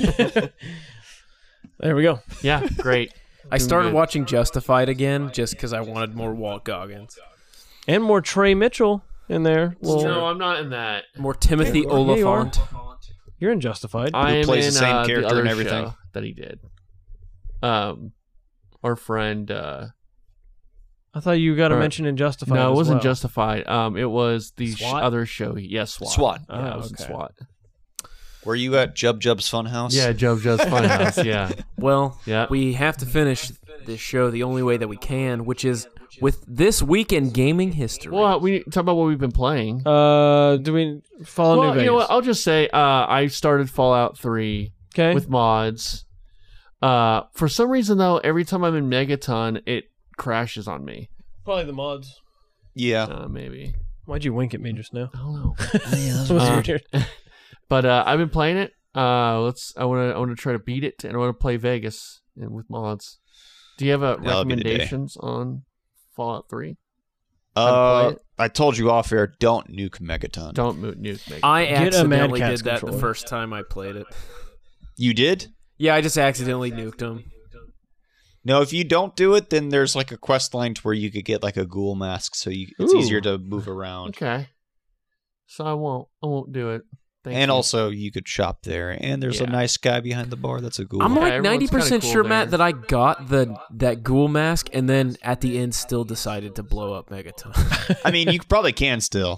There we go. Yeah, great. I Doing started good. watching Justified again just because I wanted more Walt Goggins. And more Trey Mitchell in there. Well, no, I'm not in that. More Timothy Yeah, you are. Oliphant. you're in Justified. I am plays the in same uh, character the other and everything. show that he did. Um, our friend. Uh, I thought you got a Or- mention in Justified. no, it as wasn't well. Justified. Um, it was the sh- SWAT? other show. Yes, SWAT. SWAT. Yeah, Oh, it was in okay. SWAT. Were you at Jub Jub's Funhouse? Yeah, Joe Joe's Funhouse. Yeah, Well, Yeah. we have to finish this show the only way that we can, which is with this week in gaming history. well, we need to talk about what we've been playing. Uh, do we follow New well, Vegas? you know what? I'll just say uh, I started Fallout three okay. with mods. Uh, for some reason though, every time I'm in Megaton, it crashes on me. Probably the mods. Yeah. Uh, maybe Why'd you wink at me just now? I don't know. That was Uh, weird. But uh, I've been playing it. Uh, let's. I want to. I want to try to beat it, and I want to play Vegas and with mods. Do you have a That'll be the day. recommendations on Fallout three? Uh, play it? I told you off air, don't nuke Megaton. Don't mo- nuke Megaton. I Get a Mad accidentally Catz did that the controller. first time I played it. You did? Yeah, I just accidentally nuked him. No, if you don't do it, then there's like a quest line to where you could get like a ghoul mask, so you, it's Ooh. easier to move around. Okay. So I won't. I won't do it. Thank and you. also, you could shop there. And there's a Yeah. nice guy behind the bar that's a ghoul. I'm Yeah, like everyone's ninety percent kinda sure, cool Matt, there. that I got the that ghoul mask, and then at the end still decided to blow up Megaton. I mean, you probably can still.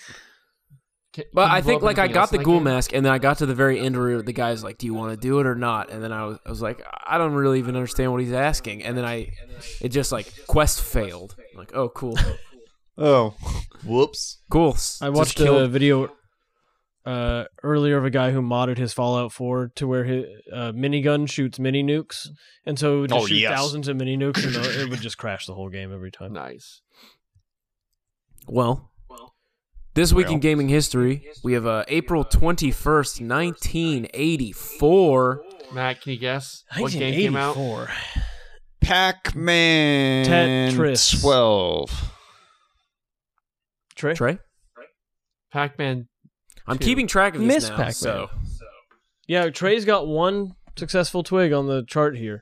Can- But can you I blow think up like I anything got else the in that ghoul game? mask, and then I got to the very end where the guy's like, "Do you want to do it or not?" And then I was, I was like, "I don't really even understand what he's asking." And then I, it just like quest failed. I'm like, oh, cool, Oh, whoops. cool. I Just watched a killed- video uh, earlier of a guy who modded his Fallout four to where his uh, minigun shoots mini nukes, and so it would just Oh, shoot yes. thousands of mini nukes, and it would just crash the whole game every time. Nice. Well, this week in Well. gaming history, we have uh, April twenty-first, nineteen eighty-four. Matt, can you guess what game came out? nineteen eighty-four. Pac-Man Tetris. twelve. Trey? Trey, Pac-Man. I'm Two. keeping track of this Miss now. Pac-Man. So Yeah, Trey's got one successful twig on the chart here.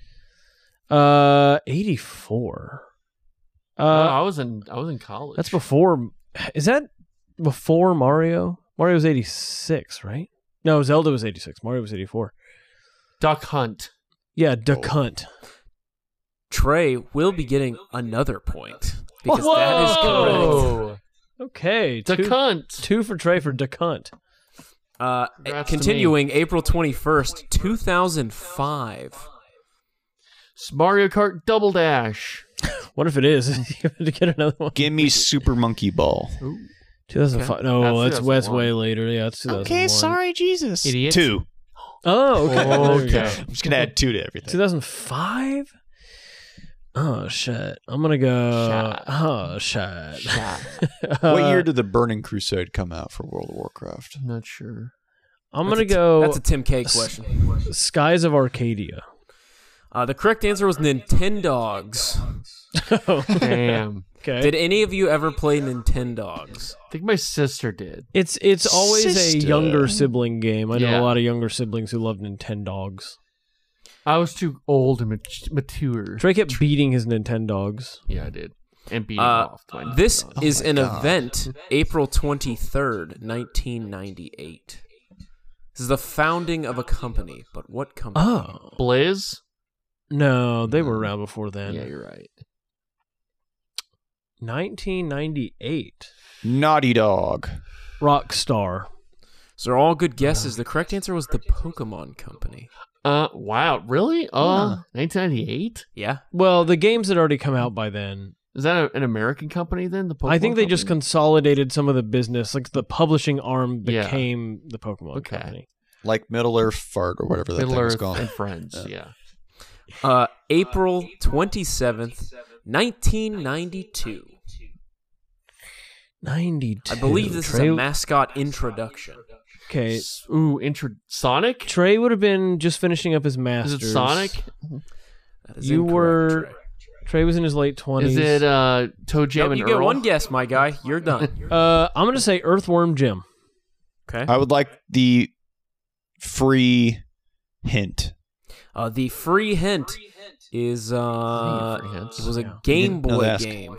Uh, eighty-four. Uh, Uh, I was in. I was in college. that's before. Is that before Mario? Mario was eighty-six, right? No, Zelda was eighty-six. Mario was eighty-four. Duck Hunt. Yeah, Duck Hunt. Trey will be getting another point because that is correct. Whoa! Okay, Duck two, Hunt. two for Trey for Duck Hunt. Uh, Congrats to continuing April twenty-first, two thousand five. Mario Kart Double Dash. What if it is? You have to get another one. Give me Super Monkey Ball. two thousand five. No, That's that's, that's two thousand one. way later. Yeah, it's two thousand one. Jesus. Idiot. Two. Oh, okay. There you go. Okay. I'm just gonna add two to everything. two thousand five? Oh, shit. I'm going to go. Shit. Oh, shit. What Uh, year did the Burning Crusade come out for World of Warcraft? I'm not sure. I'm That's going to a t- go That's a Tim K question. Skies of Arcadia. Uh, the correct answer was Nintendogs. Damn. Okay. Did any of you ever play Nintendogs? I think my sister did. It's it's always Sister. a younger sibling game. I know Yeah. a lot of younger siblings who love Nintendogs. I was too old and mat- mature. Trey kept beating his Nintendogs. Yeah, I did. And beating Uh, off. to my this dog. is an God. event, April twenty-third, nineteen ninety-eight. This is the founding of a company, but what company? Oh. Blizz? No, they were around before then. Yeah, you're right. nineteen ninety-eight. Naughty Dog. Rockstar. So they're all good guesses. The correct answer was the Pokemon Company. Uh, wow, really? Uh, nineteen ninety-eight? Yeah. Well, the games had already come out by then. Is that a, an American company then? The Pokemon I think they just company? consolidated some of the business, like the publishing arm Yeah. became the Pokemon Okay. Company. Like Middle Earth Fart or whatever that Middle thing was Earth called. and Friends. Yeah. Uh, April twenty-seventh, nineteen ninety-two. ninety-two. I believe this is Trey, a mascot introduction. Okay. S- Ooh, intro Sonic? Trey would have been just finishing up his Is masters. it Sonic? That is You incorrect, were Trey. Trey was in his late twenties. Is it uh, Toe Jam Nope, and you Earl? get one guess, my guy. You're done. Uh, I'm gonna say Earthworm Jim. Okay. I would like the free hint. Uh, the free hint is uh, I think free hints. it was a Yeah. Game No, Boy that's- game.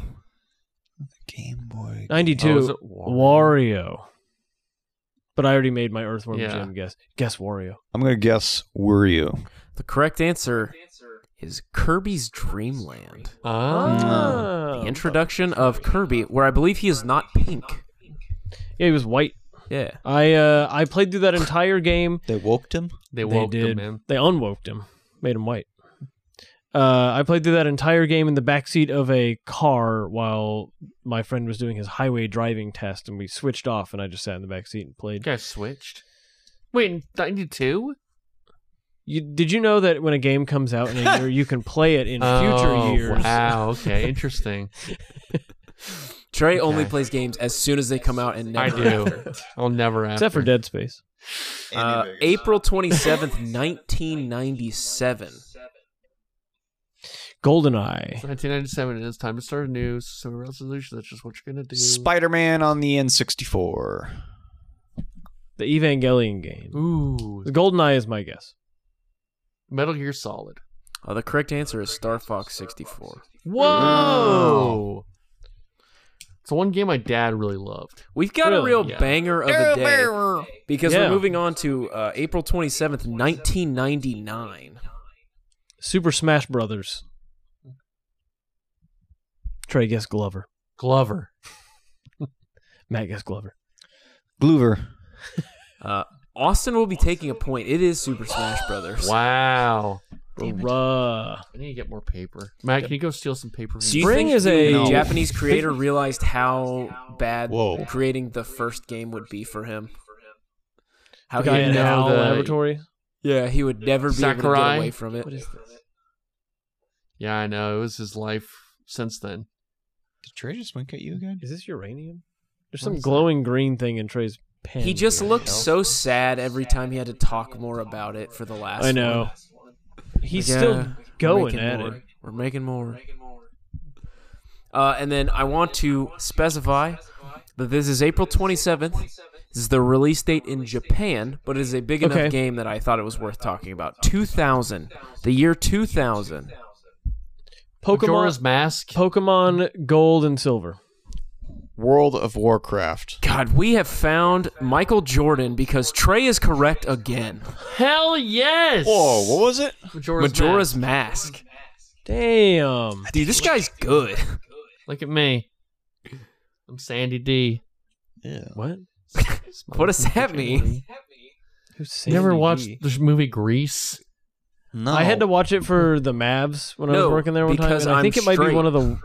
Game Boy. ninety-two. Oh, is it Wario. But I already made my Earthworm Yeah. Jim guess. Guess Wario. I'm gonna guess Wario. The correct answer is Kirby's Dream Land. Ah. The introduction of Kirby, where I believe he is not pink. Yeah, he was white. Yeah. I uh I played through that entire game. They woke him. They They woke did. him in. They unwoked him, made him white. Uh, I played through that entire game in the backseat of a car while my friend was doing his highway driving test, and we switched off, and I just sat in the backseat and You played. guys switched? Wait, in ninety-two? You, did you know that when a game comes out in a year, you can play it in future Oh, years? Wow, okay, interesting. Trey only Okay. plays games as soon as they come out and I never do. after. I'll never after. Except for Dead Space. Uh, April twenty-seventh, nineteen ninety-seven. GoldenEye. nineteen ninety-seven, it is time to start a new so resolution. That's just what you're going to do. Spider-Man on the N sixty-four. The Evangelion game. Ooh. GoldenEye is my guess. Metal Gear Solid. Uh, the correct answer is Star Fox sixty-four. Whoa! It's the one game my dad really loved. We've got a Really? real Yeah. banger of a day because Yeah. we're moving on to uh, April twenty-seventh, nineteen ninety-nine. Super Smash Brothers. Trey, guess Glover. Glover. Matt, guess Glover. Gloover. Uh, Austin will be taking a point. It is Super Smash Brothers. Wow. Bruh. I need to get more paper. Matt, can you go steal some paper? From Do me? you Spring think is the a- No. Japanese creator realized how bad Whoa. creating the first game would be for him? How The he guy would in know HAL the- Laboratory. yeah, he would never be able to Sakurai? get away from it. What is this? Yeah, I know. It was his life since then. Did Trey just wink at you again? Is this uranium? There's What some is that? glowing green thing in Trey's pen. He just here. looked so sad every time he had to talk more about it for the last I know. one. He's Like, still yeah, we're going making at more. it. We're making more. Uh, and then I want to specify that this is April twenty-seventh. This is the release date in Japan, but it is a big enough Okay. game that I thought it was worth talking about. two thousand. The year two thousand. Majora's Pokemon, Mask. Pokemon Gold and Silver. World of Warcraft. God, we have found Michael Jordan because Trey is correct again. Hell yes! Whoa, what was it? Majora's, Majora's Mask. Mask. Damn. Dude, this guy's good. Look at me. I'm Sandy D. Yeah. What? What does that mean? Who's You never Sandy watched G? the movie Grease? No. I had to watch it for the Mavs when I was No, working there one time. because And I I'm think it might be straight. one of the.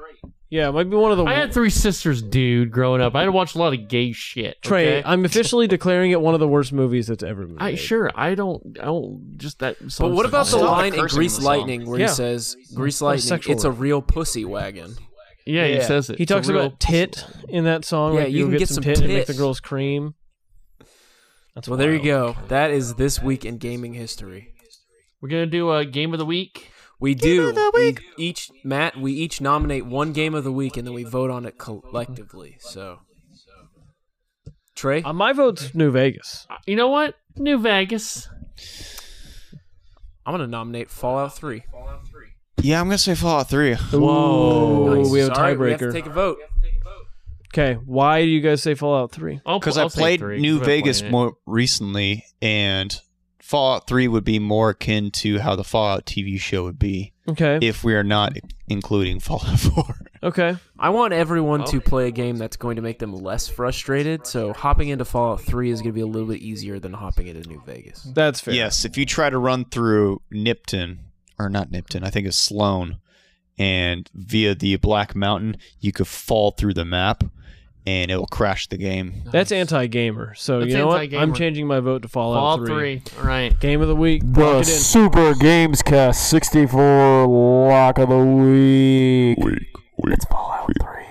Yeah, it might be one of the. I had three sisters, dude, growing up. I had to watch a lot of gay shit. Trey, okay? I'm officially declaring it one of the worst movies that's ever been made. I sure I don't I don't just that. But what about the Stop line the in cursing Grease in the song. Lightning where Yeah. he says, "Grease Lightning, sexual it's a word. real pussy wagon." Yeah, he Yeah. says it. He It's a talks real- about tit in that song. Yeah, like you you'll can get, get some some tit and make the tit. girls cream. That's Well, there you wild. go. That is this week in gaming history. We're gonna do a game of the week. We do. We each Matt, we each nominate one game of the week, and then we vote on it collectively. So, Trey, Uh, my vote's New Vegas. You know what? New Vegas. I'm gonna nominate Fallout three. Yeah, I'm gonna say Fallout three. Whoa, Nice. we have a Sorry, we have to tiebreaker. take a vote. Okay, why do you guys say Fallout three? I'll- Because I'll I say played three, New 'cause I've been Vegas playing it. more recently, and Fallout three would be more akin to how the Fallout T V show would be Okay, if we are not including Fallout four. okay. I want everyone Oh. to play a game that's going to make them less frustrated. So hopping into Fallout three is going to be a little bit easier than hopping into New Vegas. That's fair. Yes, if you try to run through Nipton, or not Nipton, I think it's Sloan, and via the Black Mountain, you could fall through the map, and it will crash the game. That's anti-gamer. So That's you know what? anti-gamer. I'm changing my vote to Fallout, Fallout three. three. All right. Game of the week. The Lock it in. Super Games Cast sixty-four Lock of the Week. It's Fallout three.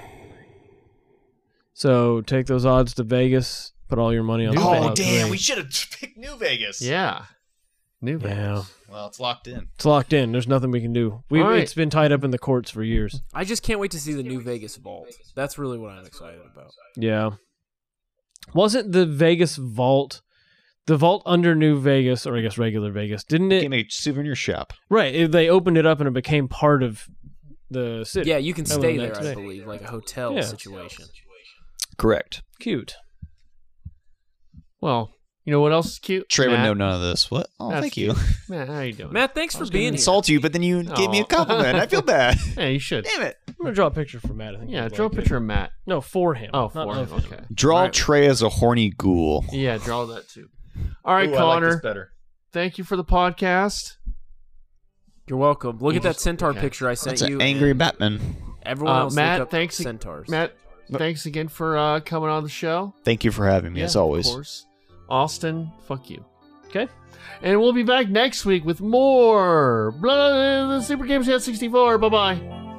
So take those odds to Vegas. Put all your money on New Fallout Vegas. three. should have picked New Vegas. Yeah. New Vegas. Yeah, Well, it's locked in. it's locked in. There's nothing we can do. We All right. It's been tied up in the courts for years. I just can't wait to see the New Vegas Vault. That's really what I'm excited about. Yeah. Wasn't the Vegas vault, the vault under New Vegas, or I guess regular Vegas, didn't it? Became a souvenir shop. Right. It, they opened it up and it became part of the city. Yeah, you can I stay learned there, that I today. believe, like a hotel Yeah. situation. Correct. Cute. Well, you know what else is cute? Trey would Matt. know none of this. What? Oh, That's thank you. cute. Matt, how you doing? Matt, thanks for being here. Insult you, but then you gave me a Aw. compliment. I feel bad. Yeah, you should. Damn it. I'm going to draw a picture for Matt. I think Yeah, he'd draw a like it. picture of Matt. No, for him. Oh, not for of him. Okay. Draw Right. Trey as a horny ghoul. Yeah, draw that too. All right, Ooh, I like Connor. this better. Thank you for the podcast. You're welcome. Look You at that just- centaur okay. picture I sent That's you. an angry and Batman. Everyone Uh, else Matt, look up thanks- centaurs. Matt, thanks again for uh, coming on the show. Thank you for having me, Yeah, as always. Of course. Austin, fuck you. Okay. And we'll be back next week with more Blah, the Super Games Cast sixty-four. Bye bye.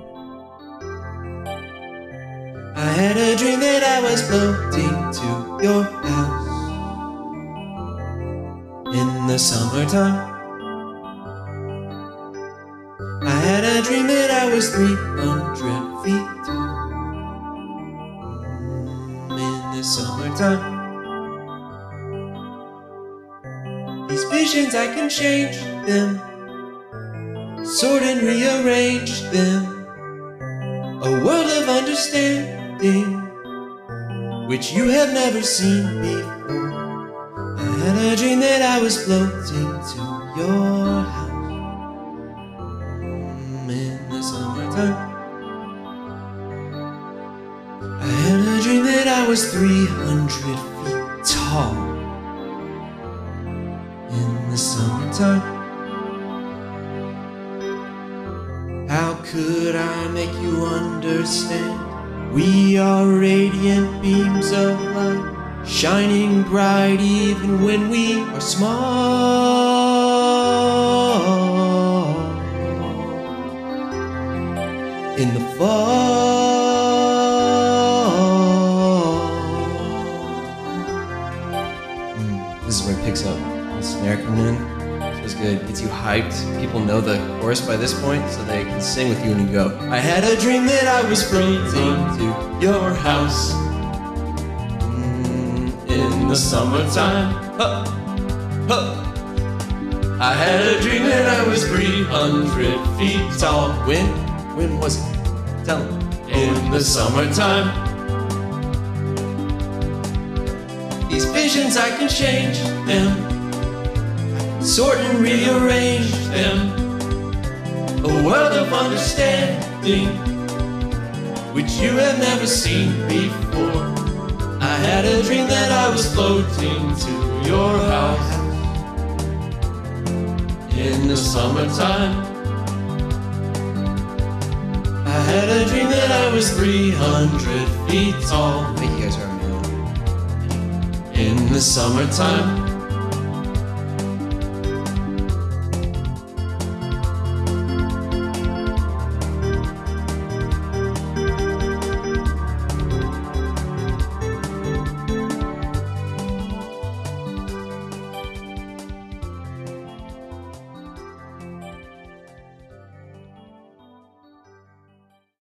I had a dream that I was floating to your house in the summertime. I had a dream that I was three hundred feet tall mm, in the summertime. These visions, I can change them, sort and rearrange them. A world of understanding, which you have never seen before. I had a dream that I was floating to your house mm, in the summertime. I had a dream that I was three hundred feet tall in the summertime. How could I make you understand? We are radiant beams of light, shining bright even when we are small. In the fall. Mm, this is where it picks up. The snare coming in. Feels good. Gets you hyped. People know the chorus by this point, so they can sing with you when you go. I had a dream that I was floating to your house mm, in the summertime. Huh. Huh. I had a dream that I was three hundred feet tall. When? When was it? Tell me. In the summertime. These visions, I can change them, sort and rearrange them. A world of understanding, which you have never seen before. I had a dream that I was floating to your house in the summertime. I had a dream that I was three hundred feet tall. I think you guys are on your own. In the summertime,